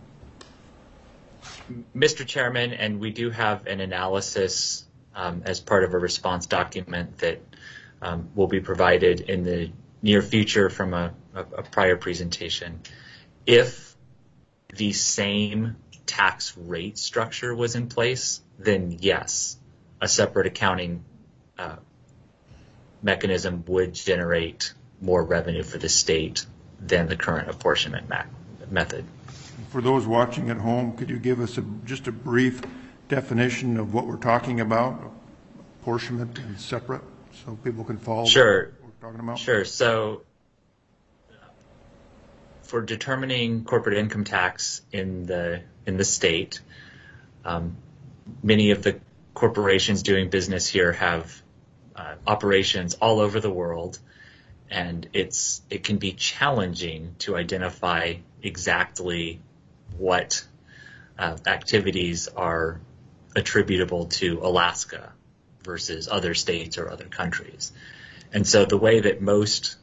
Mr. Chairman, and we do have an analysis as part of a response document that will be provided in the near future from a prior presentation. If the same tax rate structure was in place, then yes, a separate accounting mechanism would generate more revenue for the state than the current apportionment method. For those watching at home, could you give us just a brief definition of what we're talking about, apportionment and separate, so people can follow Sure. what we're talking about? Sure. So for determining corporate income tax in the state, many of the corporations doing business here have operations all over the world, and it can be challenging to identify exactly what activities are attributable to Alaska versus other states or other countries. And so the way that most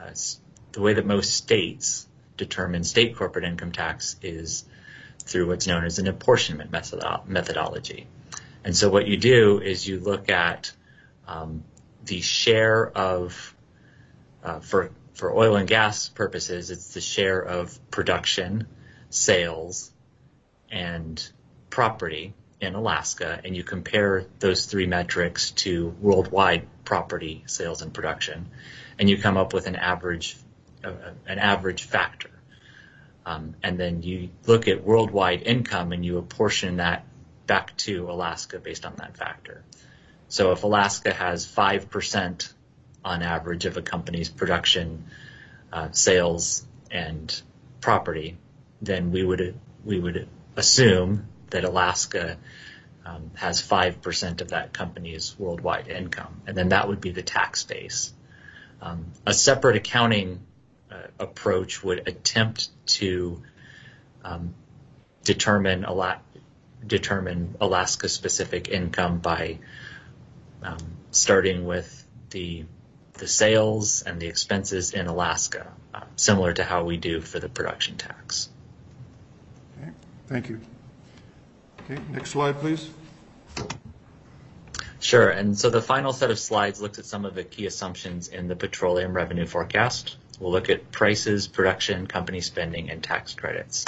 states determine state corporate income tax is through what's known as an apportionment methodology. And so what you do is you look at the share of, for oil and gas purposes, it's the share of production, sales, and property in Alaska, and you compare those three metrics to worldwide property, sales, and production, and you come up with an average factor. And then you look at worldwide income and you apportion that back to Alaska based on that factor. So if Alaska has 5% on average of a company's production, sales, and property, then we would assume that Alaska has 5% of that company's worldwide income, and then that would be the tax base. A separate accounting approach would attempt to determine Alaska-specific income by starting with the sales and the expenses in Alaska, similar to how we do for the production tax. Okay, thank you. Okay, next slide, please. Sure, and so the final set of slides looks at some of the key assumptions in the petroleum revenue forecast. We'll look at prices, production, company spending, and tax credits.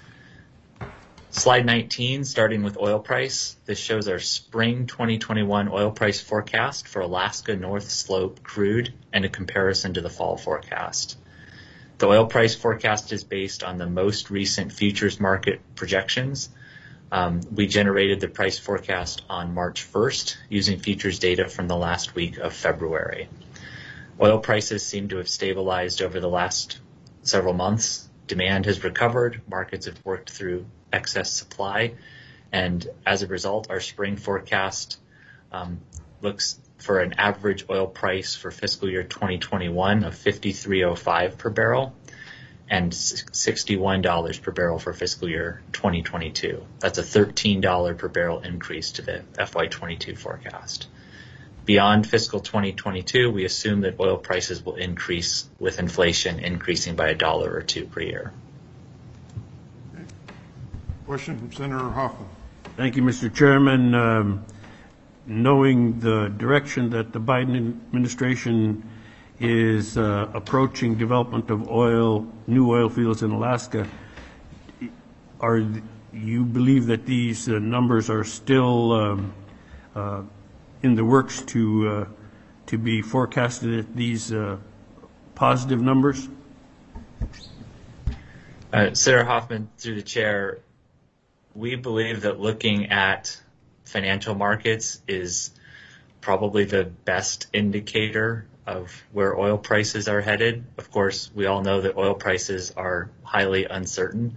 Slide 19, starting with oil price. This shows our spring 2021 oil price forecast for Alaska North Slope crude and a comparison to the fall forecast. The oil price forecast is based on the most recent futures market projections. We generated the price forecast on March 1st using futures data from the last week of February. Oil prices seem to have stabilized over the last several months. Demand has recovered, markets have worked through excess supply, and as a result, our spring forecast looks for an average oil price for fiscal year 2021 of $53.05 per barrel and $61 per barrel for fiscal year 2022. That's a $13 per barrel increase to the FY22 forecast. Beyond fiscal 2022, we assume that oil prices will increase with inflation increasing by $1 or $2 per year. Question from Senator Hoffman. Thank you, Mr. Chairman. Knowing the direction that the Biden administration is approaching development of new oil fields in Alaska, you believe that these numbers are still in the works to be forecasted at these positive numbers? Senator Hoffman, through the chair, we believe that looking at financial markets is probably the best indicator of where oil prices are headed. Of course, we all know that oil prices are highly uncertain.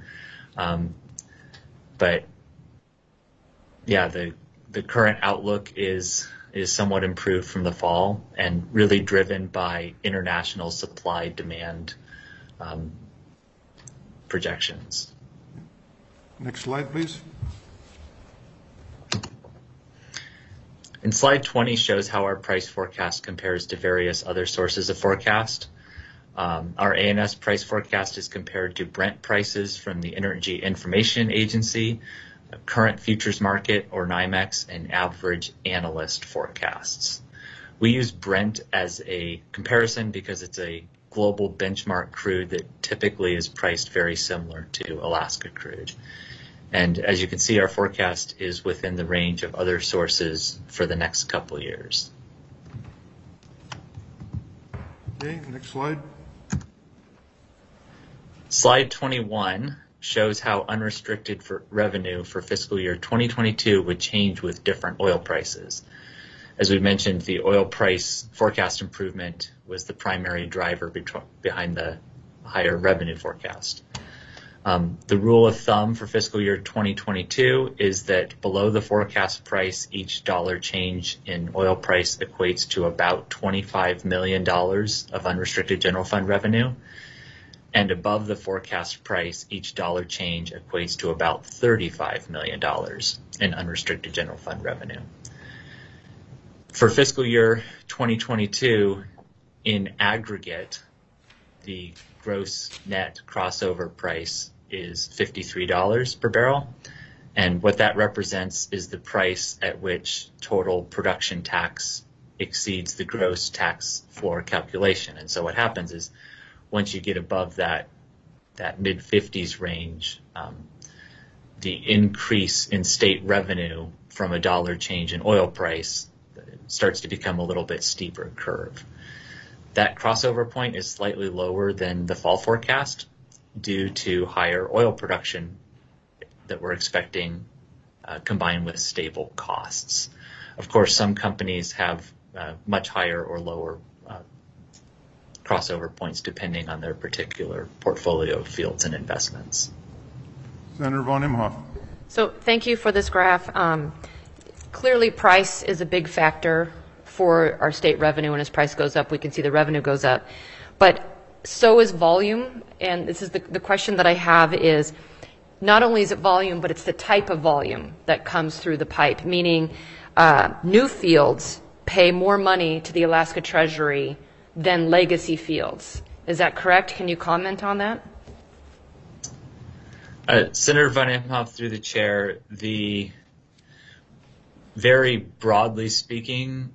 But yeah, the current outlook is somewhat improved from the fall and really driven by international supply-demand projections. Next slide, please. And slide 20 shows how our price forecast compares to various other sources of forecast. Our ANS price forecast is compared to Brent prices from the Energy Information Agency, current futures market, or NYMEX, and average analyst forecasts. We use Brent as a comparison because it's a global benchmark crude that typically is priced very similar to Alaska crude. And as you can see, our forecast is within the range of other sources for the next couple of years. Okay, next slide. Slide 21 shows how unrestricted revenue for fiscal year 2022 would change with different oil prices. As we mentioned, the oil price forecast improvement was the primary driver behind the higher revenue forecast. The rule of thumb for fiscal year 2022 is that below the forecast price, each dollar change in oil price equates to about $25 million of unrestricted general fund revenue. And above the forecast price, each dollar change equates to about $35 million in unrestricted general fund revenue. For fiscal year 2022, in aggregate, the gross net crossover price is $53 per barrel. And what that represents is the price at which total production tax exceeds the gross tax floor calculation. And so what happens is once you get above that mid-50s range, the increase in state revenue from a dollar change in oil price starts to become a little bit steeper curve. That crossover point is slightly lower than the fall forecast due to higher oil production that we're expecting combined with stable costs. Of course, some companies have much higher or lower crossover points depending on their particular portfolio of fields and investments. Senator von Imhoff. So thank you for this graph. Clearly, price is a big factor for our state revenue, and as price goes up, we can see the revenue goes up. But so is volume, and this is the question that I have is, not only is it volume, but it's the type of volume that comes through the pipe, meaning new fields pay more money to the Alaska Treasury than legacy fields. Is that correct? Can you comment on that? Senator von Imhoff, through the chair, very broadly speaking,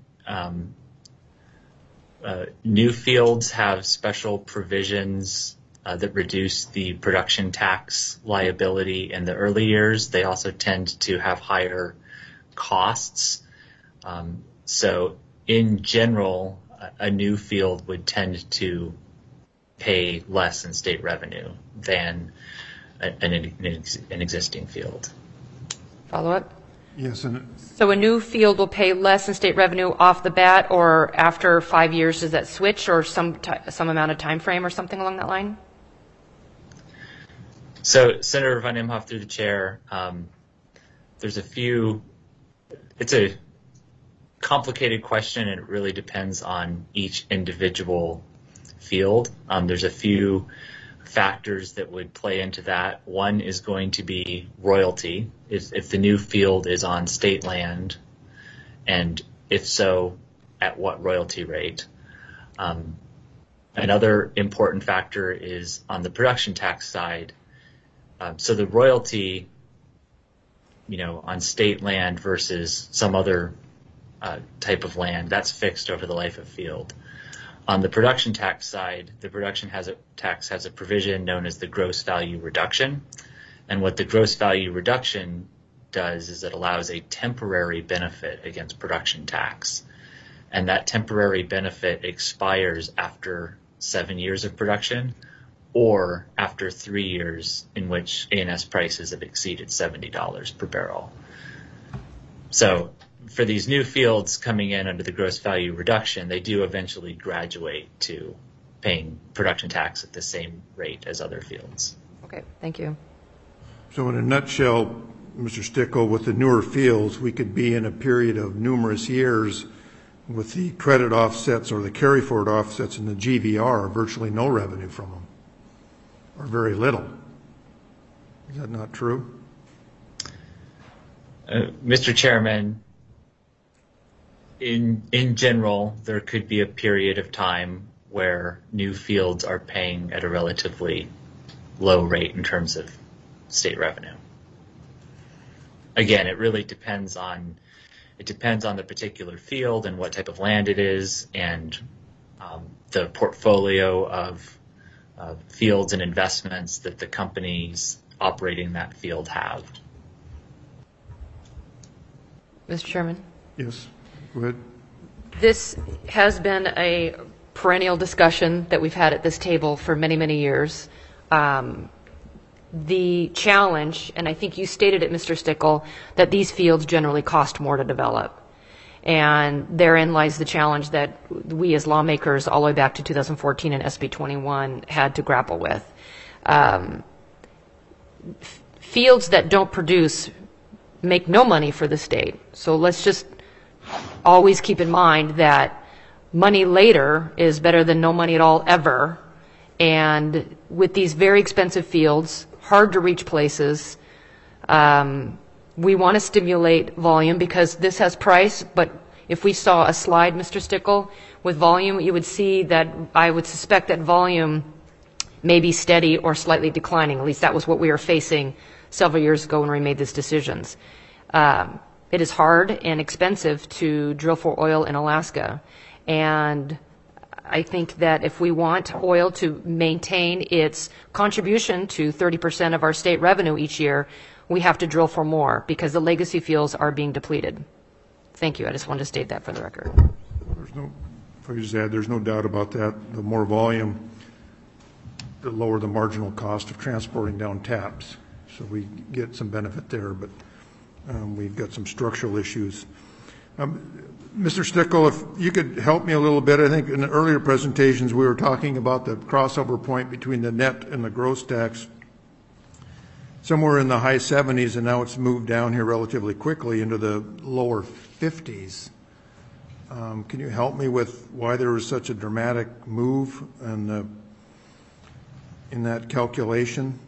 new fields have special provisions that reduce the production tax liability in the early years. They also tend to have higher costs. So in general, a new field would tend to pay less in state revenue than an existing field. Follow up? Yes, So a new field will pay less in state revenue off the bat, or after 5 years does that switch, or some amount of time frame or something along that line? So Senator von Imhoff, through the chair, there's a few, it's a complicated question. It really depends on each individual field. There's a few factors that would play into that. One is going to be royalty. If the new field is on state land, and if so, at what royalty rate? Another important factor is on the production tax side. So the royalty, on state land versus some other type of land, that's fixed over the life of field. On the production tax side, the production tax has a provision known as the gross value reduction. And what the gross value reduction does is it allows a temporary benefit against production tax. And that temporary benefit expires after 7 years of production or after 3 years in which ANS prices have exceeded $70 per barrel. So for these new fields coming in under the gross value reduction, they do eventually graduate to paying production tax at the same rate as other fields. Okay, thank you. So in a nutshell, Mr. Stickle, with the newer fields, we could be in a period of numerous years with the credit offsets or the carry forward offsets in the GVR, virtually no revenue from them, or very little. Is that not true? Mr. Chairman, in general, there could be a period of time where new fields are paying at a relatively low rate in terms of state revenue. Again, it really depends on the particular field and what type of land it is, and the portfolio of fields and investments that the companies operating that field have. Mr. Chairman? Yes, go ahead. This has been a perennial discussion that we've had at this table for many, many years. The challenge, and I think you stated it, Mr. Stickle, that these fields generally cost more to develop. And therein lies the challenge that we as lawmakers all the way back to 2014 and SB 21 had to grapple with. Fields that don't produce make no money for the state. So let's just always keep in mind that money later is better than no money at all ever. And with these very expensive fields, hard to reach places, we want to stimulate volume because this has price, but if we saw a slide, Mr. Stickle, with volume, you would see that I would suspect that volume may be steady or slightly declining. At least that was what we were facing several years ago when we made these decisions. It is hard and expensive to drill for oil in Alaska, and I think that if we want oil to maintain its contribution to 30% of our state revenue each year, we have to drill for more because the legacy fields are being depleted. Thank you. I just wanted to state that for the record. If I just add, there's no doubt about that. The more volume, the lower the marginal cost of transporting down taps. So we get some benefit there, but we've got some structural issues. Mr. Stickle, if you could help me a little bit. I think in the earlier presentations we were talking about the crossover point between the net and the gross tax somewhere in the high 70s, and now it's moved down here relatively quickly into the lower 50s. Can you help me with why there was such a dramatic move in that calculation?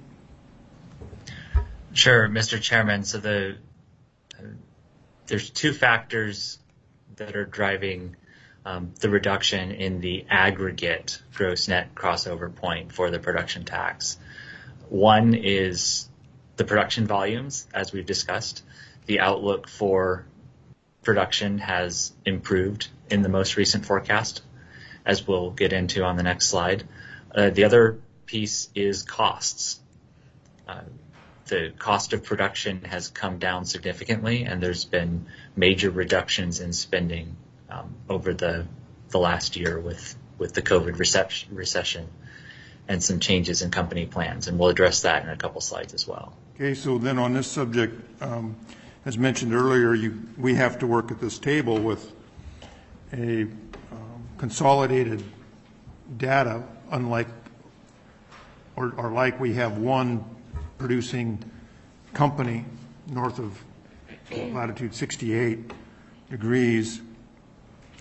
Sure, Mr. Chairman. So there's two factors that are driving the reduction in the aggregate gross net crossover point for the production tax. One is the production volumes, as we've discussed. The outlook for production has improved in the most recent forecast, as we'll get into on the next slide. The other piece is costs. The cost of production has come down significantly, and there's been major reductions in spending over the last year with the COVID recession and some changes in company plans, and we'll address that in a couple slides as well. Okay, so then on this subject, as mentioned earlier, we have to work at this table with a consolidated data, unlike or like we have one producing company north of latitude 68 degrees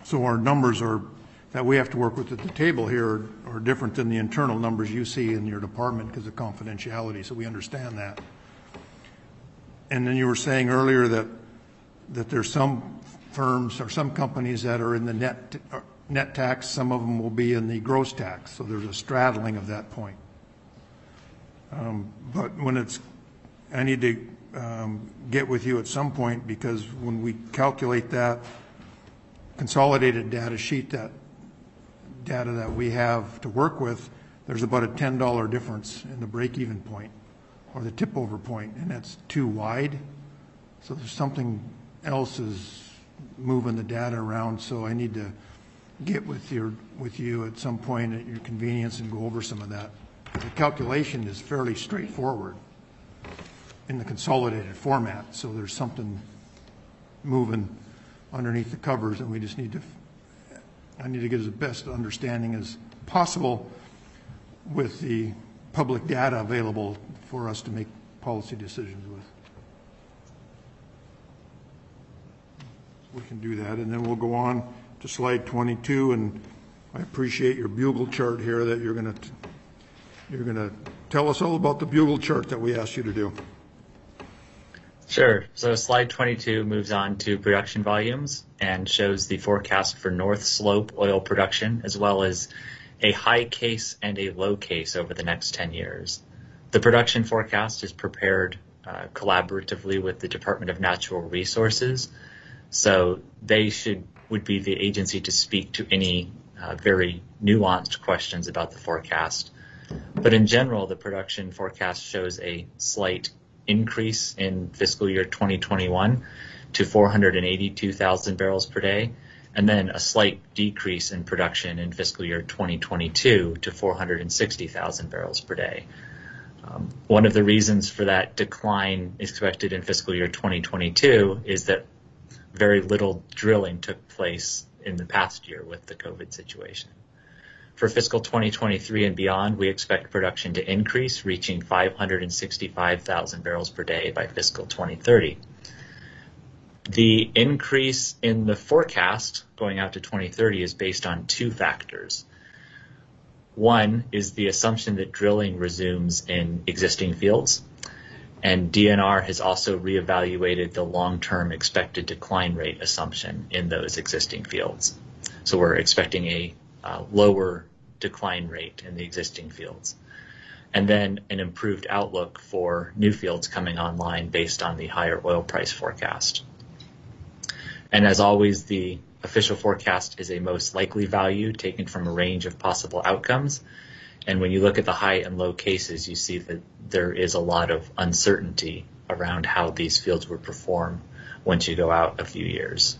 So our numbers that we have to work with at the table here are different than the internal numbers you see in your department because of confidentiality, so we understand that. And then you were saying earlier that there's some firms or some companies that are in the net tax, some of them will be in the gross tax, so there's a straddling of that point. But I need to get with you at some point, because when we calculate that consolidated data sheet, that data that we have to work with, there's about a $10 difference in the break-even point or the tip-over point, and that's too wide. So there's something else is moving the data around. So I need to get with you at some point at your convenience and go over some of that. The calculation is fairly straightforward in the consolidated format. So there's something moving underneath the covers, and I need to get as best understanding as possible with the public data available for us to make policy decisions with. We can do that, and then we'll go on to slide 22, and I appreciate your bugle chart here that you're going to tell us all about the bugle chart that we asked you to do. Sure. So slide 22 moves on to production volumes and shows the forecast for North Slope oil production, as well as a high case and a low case over the next 10 years. The production forecast is prepared collaboratively with the Department of Natural Resources, so they would be the agency to speak to any very nuanced questions about the forecast. But in general, the production forecast shows a slight increase in fiscal year 2021 to 482,000 barrels per day, and then a slight decrease in production in fiscal year 2022 to 460,000 barrels per day. One of the reasons for that decline expected in fiscal year 2022 is that very little drilling took place in the past year with the COVID situation. For fiscal 2023 and beyond, we expect production to increase, reaching 565,000 barrels per day by fiscal 2030. The increase in the forecast going out to 2030 is based on two factors. One is the assumption that drilling resumes in existing fields, and DNR has also reevaluated the long-term expected decline rate assumption in those existing fields. So we're expecting a lower decline rate in the existing fields, and then an improved outlook for new fields coming online based on the higher oil price forecast. And as always, the official forecast is a most likely value taken from a range of possible outcomes. And when you look at the high and low cases, you see that there is a lot of uncertainty around how these fields would perform once you go out a few years.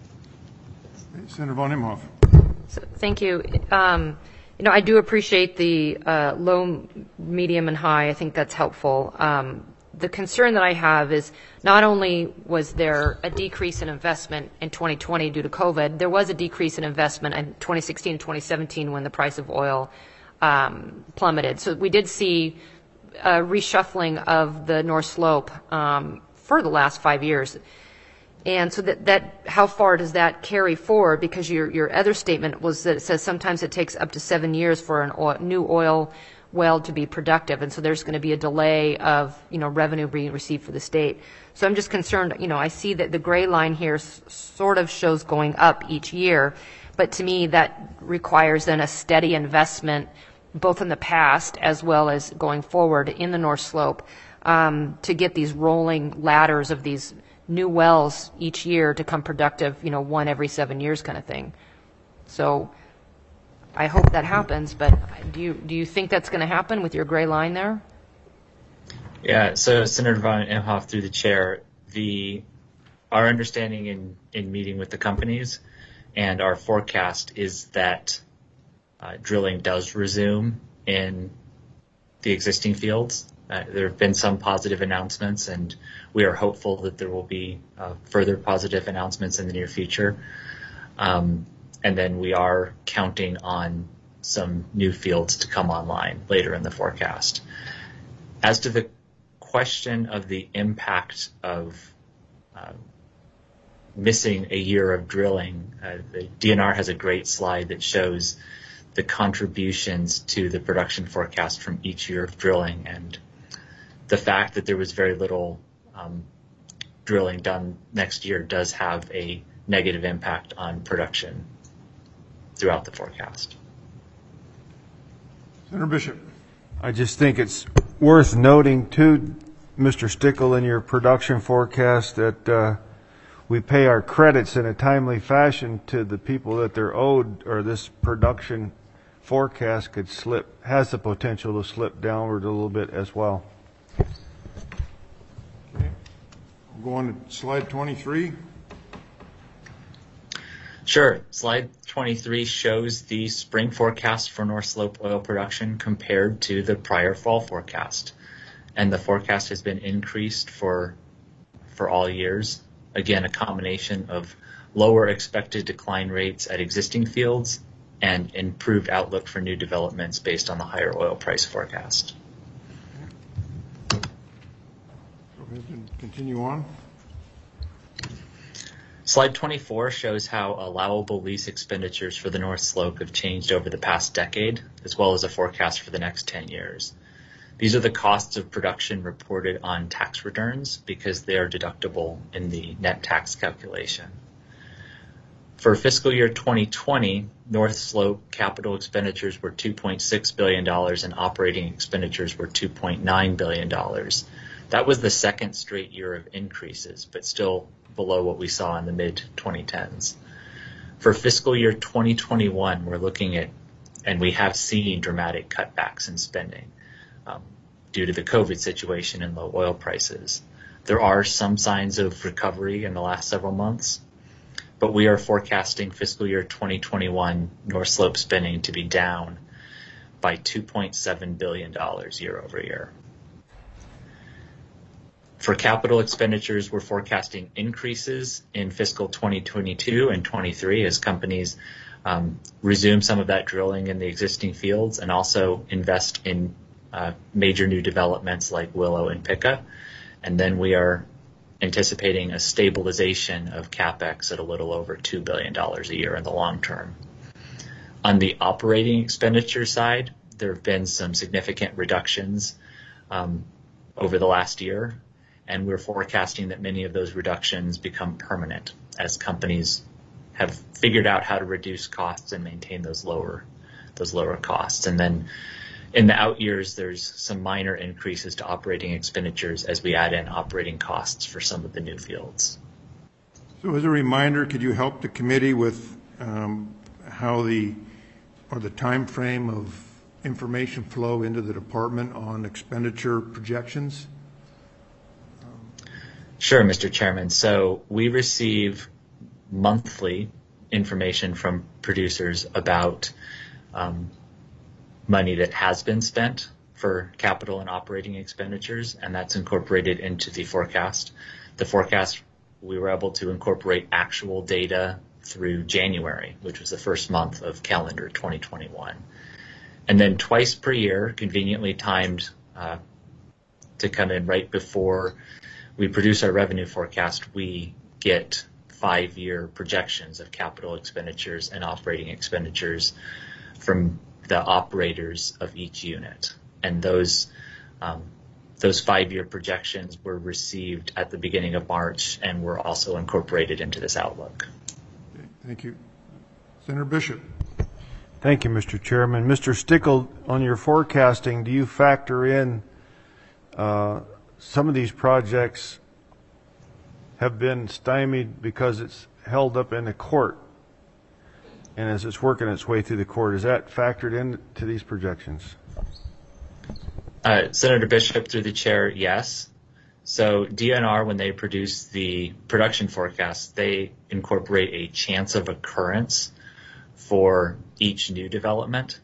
Senator von Imhoff. So, thank you. I do appreciate the low, medium, and high. I think that's helpful. The concern that I have is not only was there a decrease in investment in 2020 due to COVID, there was a decrease in investment in 2016 and 2017 when the price of oil plummeted. So we did see a reshuffling of the North Slope for the last 5 years. And so that how far does that carry forward? Because your other statement was that it says sometimes it takes up to 7 years for a new oil well to be productive, and so there's going to be a delay of revenue being received for the state. So I'm just concerned. I see that the gray line here sort of shows going up each year, but to me that requires then a steady investment, both in the past as well as going forward in the North Slope, to get these rolling ladders of these new wells each year to come productive, one every 7 years kind of thing. So I hope that happens, but do you think that's going to happen with your gray line there? Yeah, so Senator von Imhoff, through the chair, our understanding in meeting with the companies and our forecast is that drilling does resume in the existing fields. There have been some positive announcements, and we are hopeful that there will be further positive announcements in the near future. And then we are counting on some new fields to come online later in the forecast. As to the question of the impact of missing a year of drilling. The DNR has a great slide that shows the contributions to the production forecast from each year of drilling, and the fact that there was very little drilling done next year does have a negative impact on production throughout the forecast. Senator Bishop. I just think it's worth noting too, Mr. Stickle, in your production forecast that we pay our credits in a timely fashion to the people that they're owed, or this production forecast could has the potential to slip downward a little bit as well. Okay. We'll go on to slide 23. Sure. Slide 23 shows the spring forecast for North Slope oil production compared to the prior fall forecast. And the forecast has been increased for all years. Again, a combination of lower expected decline rates at existing fields and improved outlook for new developments based on the higher oil price forecast. Go ahead and continue on. Slide 24 shows how allowable lease expenditures for the North Slope have changed over the past decade, as well as a forecast for the next 10 years. These are the costs of production reported on tax returns because they are deductible in the net tax calculation. For fiscal year 2020, North Slope capital expenditures were $2.6 billion and operating expenditures were $2.9 billion. That was the second straight year of increases, but still below what we saw in the mid-2010s. For fiscal year 2021, we're looking at, and we have seen dramatic cutbacks in spending due to the COVID situation and low oil prices. There are some signs of recovery in the last several months, but we are forecasting fiscal year 2021 North Slope spending to be down by $2.7 billion year over year. For capital expenditures, we're forecasting increases in fiscal 2022 and 23 as companies resume some of that drilling in the existing fields and also invest in major new developments like Willow and Pikka. And then we are anticipating a stabilization of CapEx at a little over $2 billion a year in the long term. On the operating expenditure side, there have been some significant reductions over the last year, and we're forecasting that many of those reductions become permanent as companies have figured out how to reduce costs and maintain those lower costs. And then in the out years, there's some minor increases to operating expenditures as we add in operating costs for some of the new fields. So as a reminder, could you help the committee with how the time frame of information flow into the department on expenditure projections? Sure, Mr. Chairman. So we receive monthly information from producers about money that has been spent for capital and operating expenditures, and that's incorporated into the forecast. The forecast, we were able to incorporate actual data through January, which was the first month of calendar 2021. And then twice per year, conveniently timed to come in right before we produce our revenue forecast, we get 5-year projections of capital expenditures and operating expenditures from the operators of each unit. And those 5-year projections were received at the beginning of March and were also incorporated into this outlook. Okay, thank you. Senator Bishop. Thank you, Mr. Chairman. Mr. Stickle, on your forecasting, do you factor in some of these projects have been stymied because it's held up in the court? And as it's working its way through the court, is that factored into these projections? Senator Bishop, through the chair, yes. So DNR, when they produce the production forecast, they incorporate a chance of occurrence for each new development.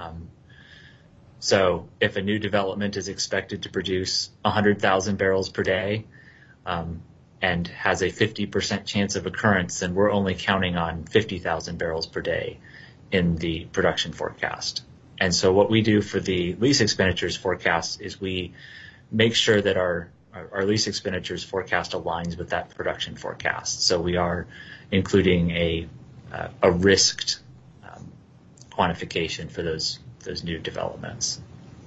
So if a new development is expected to produce 100,000 barrels per day and has a 50% chance of occurrence, then we're only counting on 50,000 barrels per day in the production forecast. And so what we do for the lease expenditures forecast is we make sure that our our lease expenditures forecast aligns with that production forecast. So we are including a risked quantification for those new developments.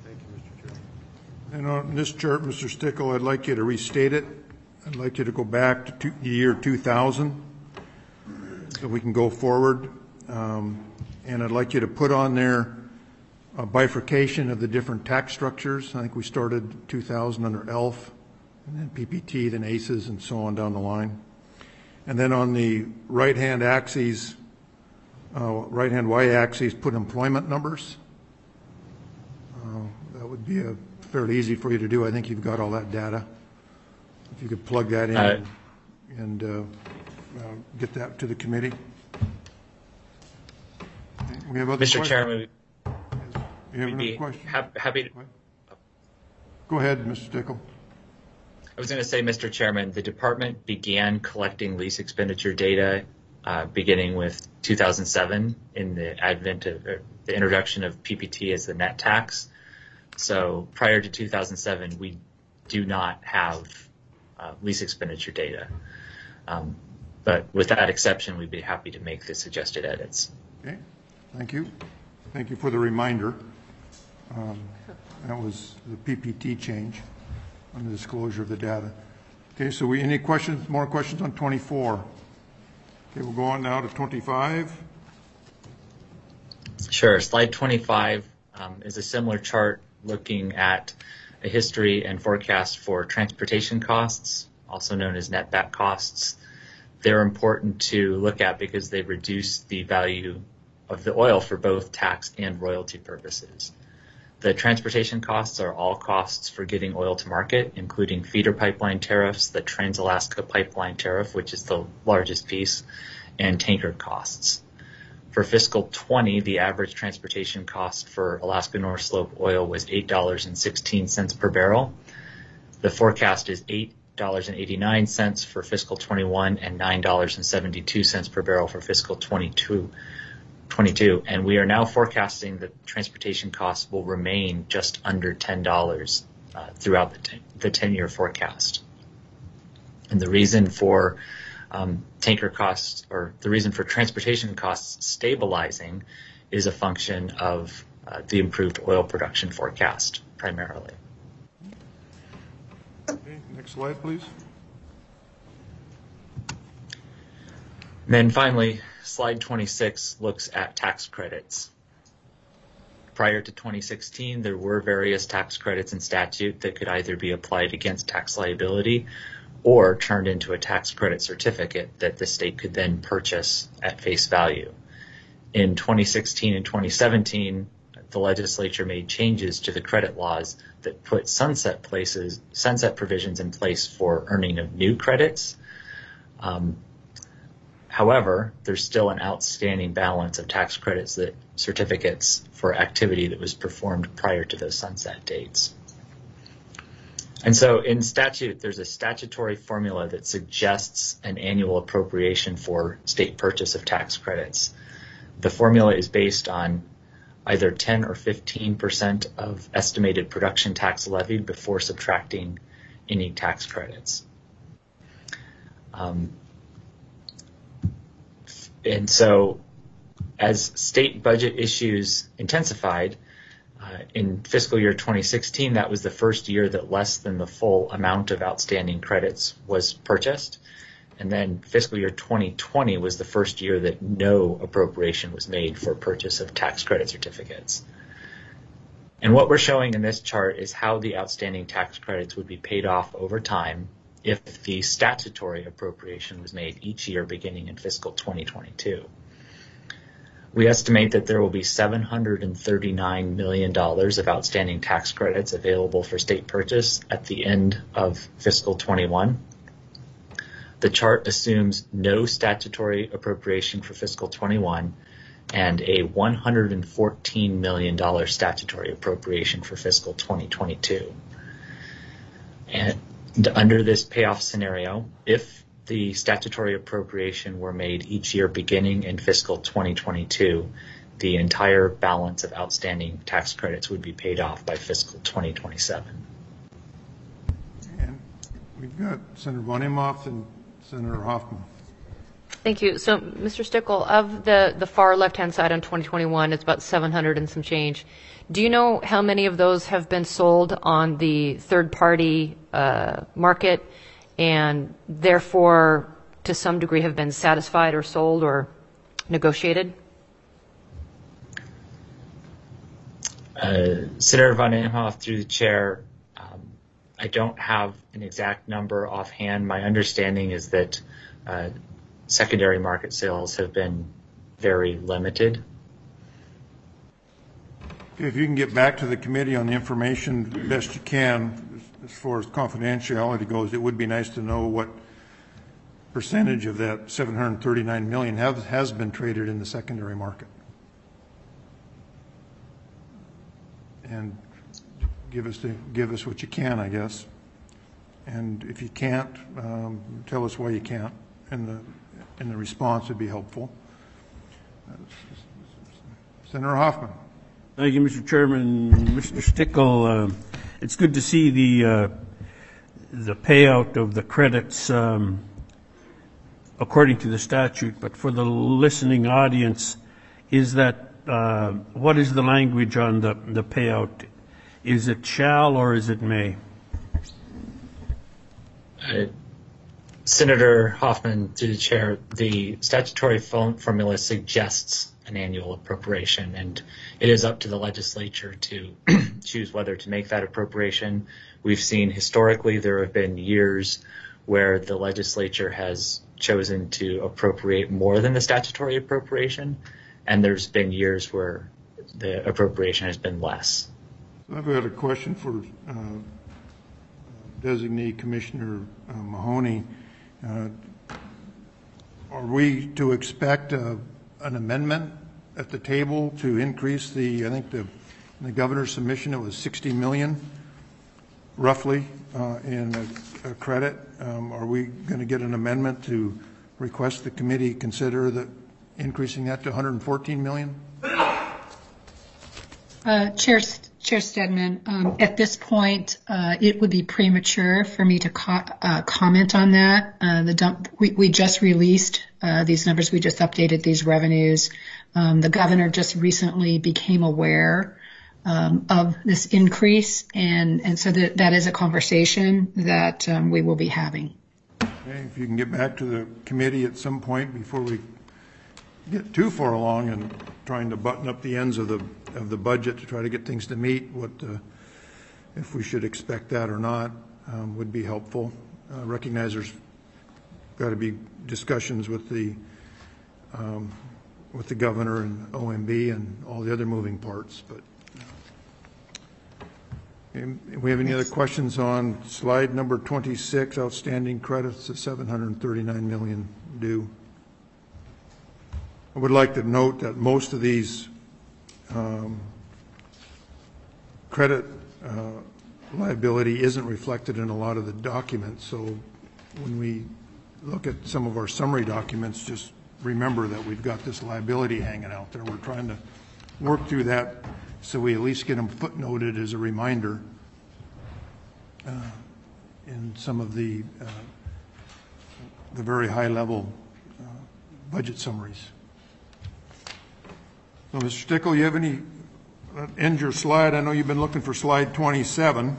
And on this chart, Mr. Stickle, I'd like you to restate it. I'd like you to go back to the year 2000 so we can go forward. And I'd like you to put on there a bifurcation of the different tax structures. I think we started 2000 under ELF, and then PPT, then ACES, and so on down the line. And then on the right-hand axes, right-hand y-axis, put employment numbers. That would be fairly easy for you to do. I think you've got all that data. If you could plug that in and get that to the committee. We have other Mr. questions? Chairman, You have we'd another be question? happy to. Go ahead, Mr. Stickle. I was going to say, Mr. Chairman, the department began collecting lease expenditure data beginning with 2007 in the advent of the introduction of PPT as the net tax. So prior to 2007, we do not have lease expenditure data. But with that exception, we'd be happy to make the suggested edits. Okay, thank you. Thank you for the reminder. That was the PPT change on the disclosure of the data. Okay, so any questions, more questions on 24? Okay, we'll go on now to 25. Sure. Slide 25 is a similar chart looking at a history and forecast for transportation costs, also known as net back costs. They're important to look at because they reduce the value of the oil for both tax and royalty purposes. The transportation costs are all costs for getting oil to market, including feeder pipeline tariffs, the Trans-Alaska Pipeline Tariff, which is the largest piece, and tanker costs. For fiscal 20, the average transportation cost for Alaska North Slope oil was $8.16 per barrel. The forecast is $8.89 for fiscal 21 and $9.72 per barrel for fiscal 22. And we are now forecasting that transportation costs will remain just under $10 throughout the 10-year forecast. And the reason for tanker costs, or the reason for transportation costs stabilizing, is a function of the improved oil production forecast primarily. Okay, next slide, please. And then finally, slide 26 looks at tax credits. Prior to 2016, there were various tax credits in statute that could either be applied against tax liability or turned into a tax credit certificate that the state could then purchase at face value. In 2016 and 2017, the legislature made changes to the credit laws that put sunset provisions in place for earning of new credits. However, there's still an outstanding balance of tax credits certificates for activity that was performed prior to those sunset dates. And so in statute, there's a statutory formula that suggests an annual appropriation for state purchase of tax credits. The formula is based on either 10 or 15% of estimated production tax levied before subtracting any tax credits. And so as state budget issues intensified, in fiscal year 2016, that was the first year that less than the full amount of outstanding credits was purchased. And then fiscal year 2020 was the first year that no appropriation was made for purchase of tax credit certificates. And what we're showing in this chart is how the outstanding tax credits would be paid off over time if the statutory appropriation was made each year beginning in fiscal 2022. We estimate that there will be $739 million of outstanding tax credits available for state purchase at the end of fiscal 21. The chart assumes no statutory appropriation for fiscal 21 and a $114 million statutory appropriation for fiscal 2022. And under this payoff scenario, if the statutory appropriation were made each year beginning in fiscal 2022, the entire balance of outstanding tax credits would be paid off by fiscal 2027. And We've got Senator Von Imhoff and Senator Hoffman. Thank you. So, Mr. Stickle, of the far left-hand side on 2021, it's about 700 and some change. Do you know how many of those have been sold on the third-party market and therefore, to some degree, have been satisfied or sold or negotiated? Senator Von Imhoff, through the chair, I don't have an exact number offhand. My understanding is that secondary market sales have been very limited. If you can get back to the committee on the information best you can, as far as confidentiality goes, it would be nice to know what percentage of that 739 million has been traded in the secondary market. And give us what you can, I guess. And if you can't, tell us why you can't. And the response would be helpful. Senator Hoffman. Thank you, Mr. Chairman. Mr. Stickle, it's good to see the payout of the credits according to the statute, but for the listening audience, is that what is the language on the payout? Is it shall or is it may? Senator Hoffman, through the chair, the statutory formula suggests an annual appropriation, and it is up to the legislature to choose whether to make that appropriation. We've seen historically there have been years where the legislature has chosen to appropriate more than the statutory appropriation, and there's been years where the appropriation has been less. I've got a question for designee Commissioner Mahoney. Are we to expect an amendment at the table to increase I think in the governor's submission it was 60 million roughly in a credit. Are we going to get an amendment to request the committee consider increasing that to 114 million? Chair Stedman, at this point, it would be premature for me to comment on that. We just released these numbers. We just updated these revenues. The governor just recently became aware of this increase, and so that is a conversation that we will be having. Okay, if you can get back to the committee at some point before we get too far along and trying to button up the ends of the budget to try to get things to meet, if we should expect that or not, would be helpful. Recognize there's got to be discussions with the governor and OMB and all the other moving parts. But we have any other questions on slide number 26, outstanding credits of 739 million due? I would like to note that most of these credit liability isn't reflected in a lot of the documents. So when we look at some of our summary documents, just remember that we've got this liability hanging out there. We're trying to work through that so we at least get them footnoted as a reminder in some of the very high level budget summaries. So, Mr. Stickle, you have any, end your slide. I know you've been looking for slide 27.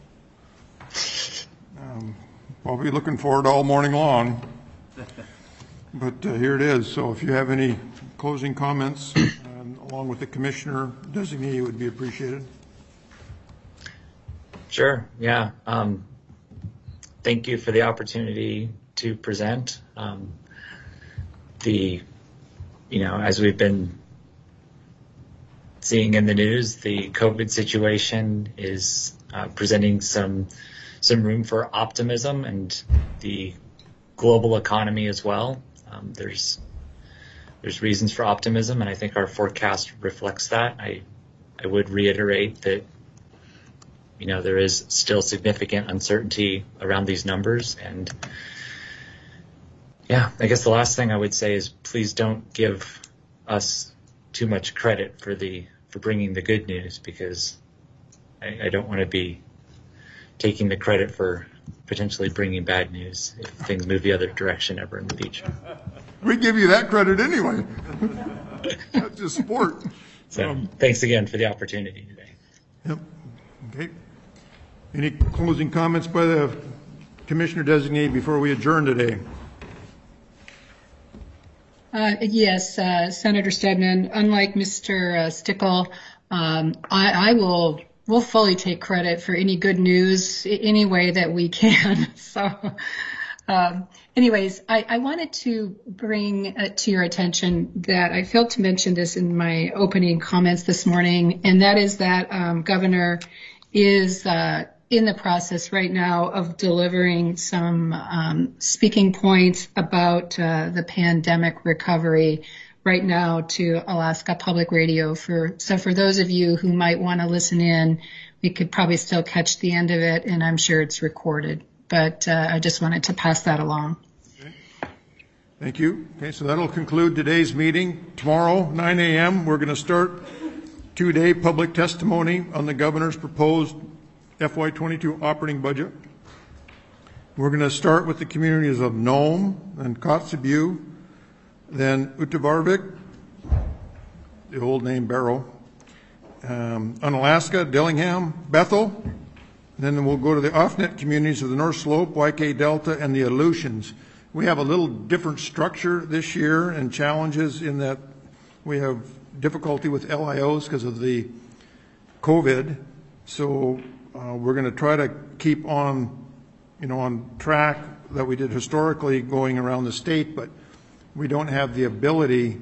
I'll be looking for it all morning long. But here it is. So if you have any closing comments, along with the commissioner designee, it would be appreciated. Sure, yeah. Thank you for the opportunity to present. As we've been seeing in the news, the COVID situation is presenting some room for optimism, and the global economy as well. There's reasons for optimism, and I think our forecast reflects that. I would reiterate that there is still significant uncertainty around these numbers, and yeah, I guess the last thing I would say is please don't give us too much credit for bringing the good news, because I don't want to be taking the credit for potentially bringing bad news if things move the other direction ever in the future. We give you that credit anyway. That's just sport. So thanks again for the opportunity today. Yep. Okay. Any closing comments by the Commissioner designate before we adjourn today? Yes, Senator Stedman, unlike Mr. Stickle, we'll fully take credit for any good news any way that we can. So anyways, I wanted to bring to your attention that I failed to mention this in my opening comments this morning, and that is that Governor is in the process right now of delivering some speaking points about the pandemic recovery right now to Alaska Public Radio. So for those of you who might want to listen in, we could probably still catch the end of it, and I'm sure it's recorded. But I just wanted to pass that along. Okay. Thank you. Okay, so that'll conclude today's meeting. Tomorrow, 9 a.m., we're going to start two-day public testimony on the Governor's proposed FY22 operating budget. We're going to start with the communities of Nome and Kotzebue, then Utavarvik, the old name Barrow, Unalaska, Dillingham, Bethel. Then we'll go to the off-net communities of the North Slope, YK Delta, and the Aleutians. We have a little different structure this year and challenges in that we have difficulty with LIOs because of the COVID. So we're going to try to keep on track that we did historically going around the state, but we don't have the ability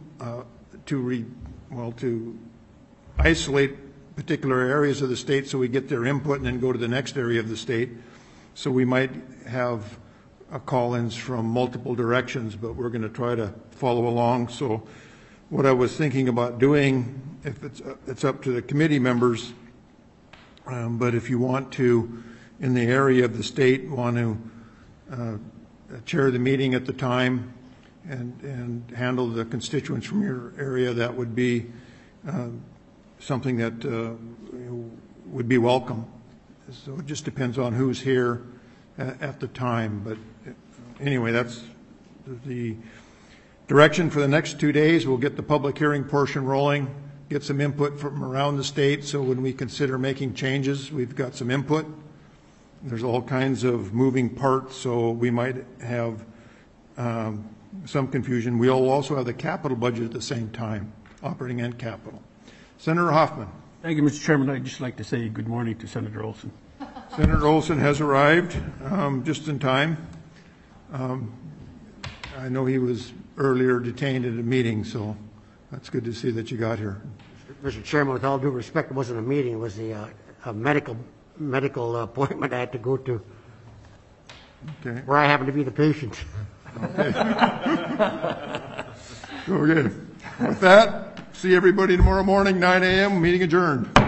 to isolate particular areas of the state so we get their input and then go to the next area of the state. So we might have call-ins from multiple directions, but we're going to try to follow along. So what I was thinking about doing, if it's up to the committee members, but if you want to, in the area of the state, want to chair the meeting at the time and handle the constituents from your area, that would be something that would be welcome. So it just depends on who's here at the time. But anyway, that's the direction for the next 2 days. We'll get the public hearing portion rolling, get some input from around the state, so when we consider making changes, we've got some input. There's all kinds of moving parts, so we might have some confusion. We'll also have the capital budget at the same time, operating and capital. Senator Hoffman. Thank you, Mr. Chairman. I'd just like to say good morning to Senator Olson. Senator Olson has arrived just in time. I know he was earlier detained at a meeting, so that's good to see that you got here. Mr. Chairman, with all due respect, it wasn't a meeting. It was a medical appointment I had to go to, Okay. where I happen to be the patient. Okay. Okay. With that, see everybody tomorrow morning, 9 a.m., meeting adjourned.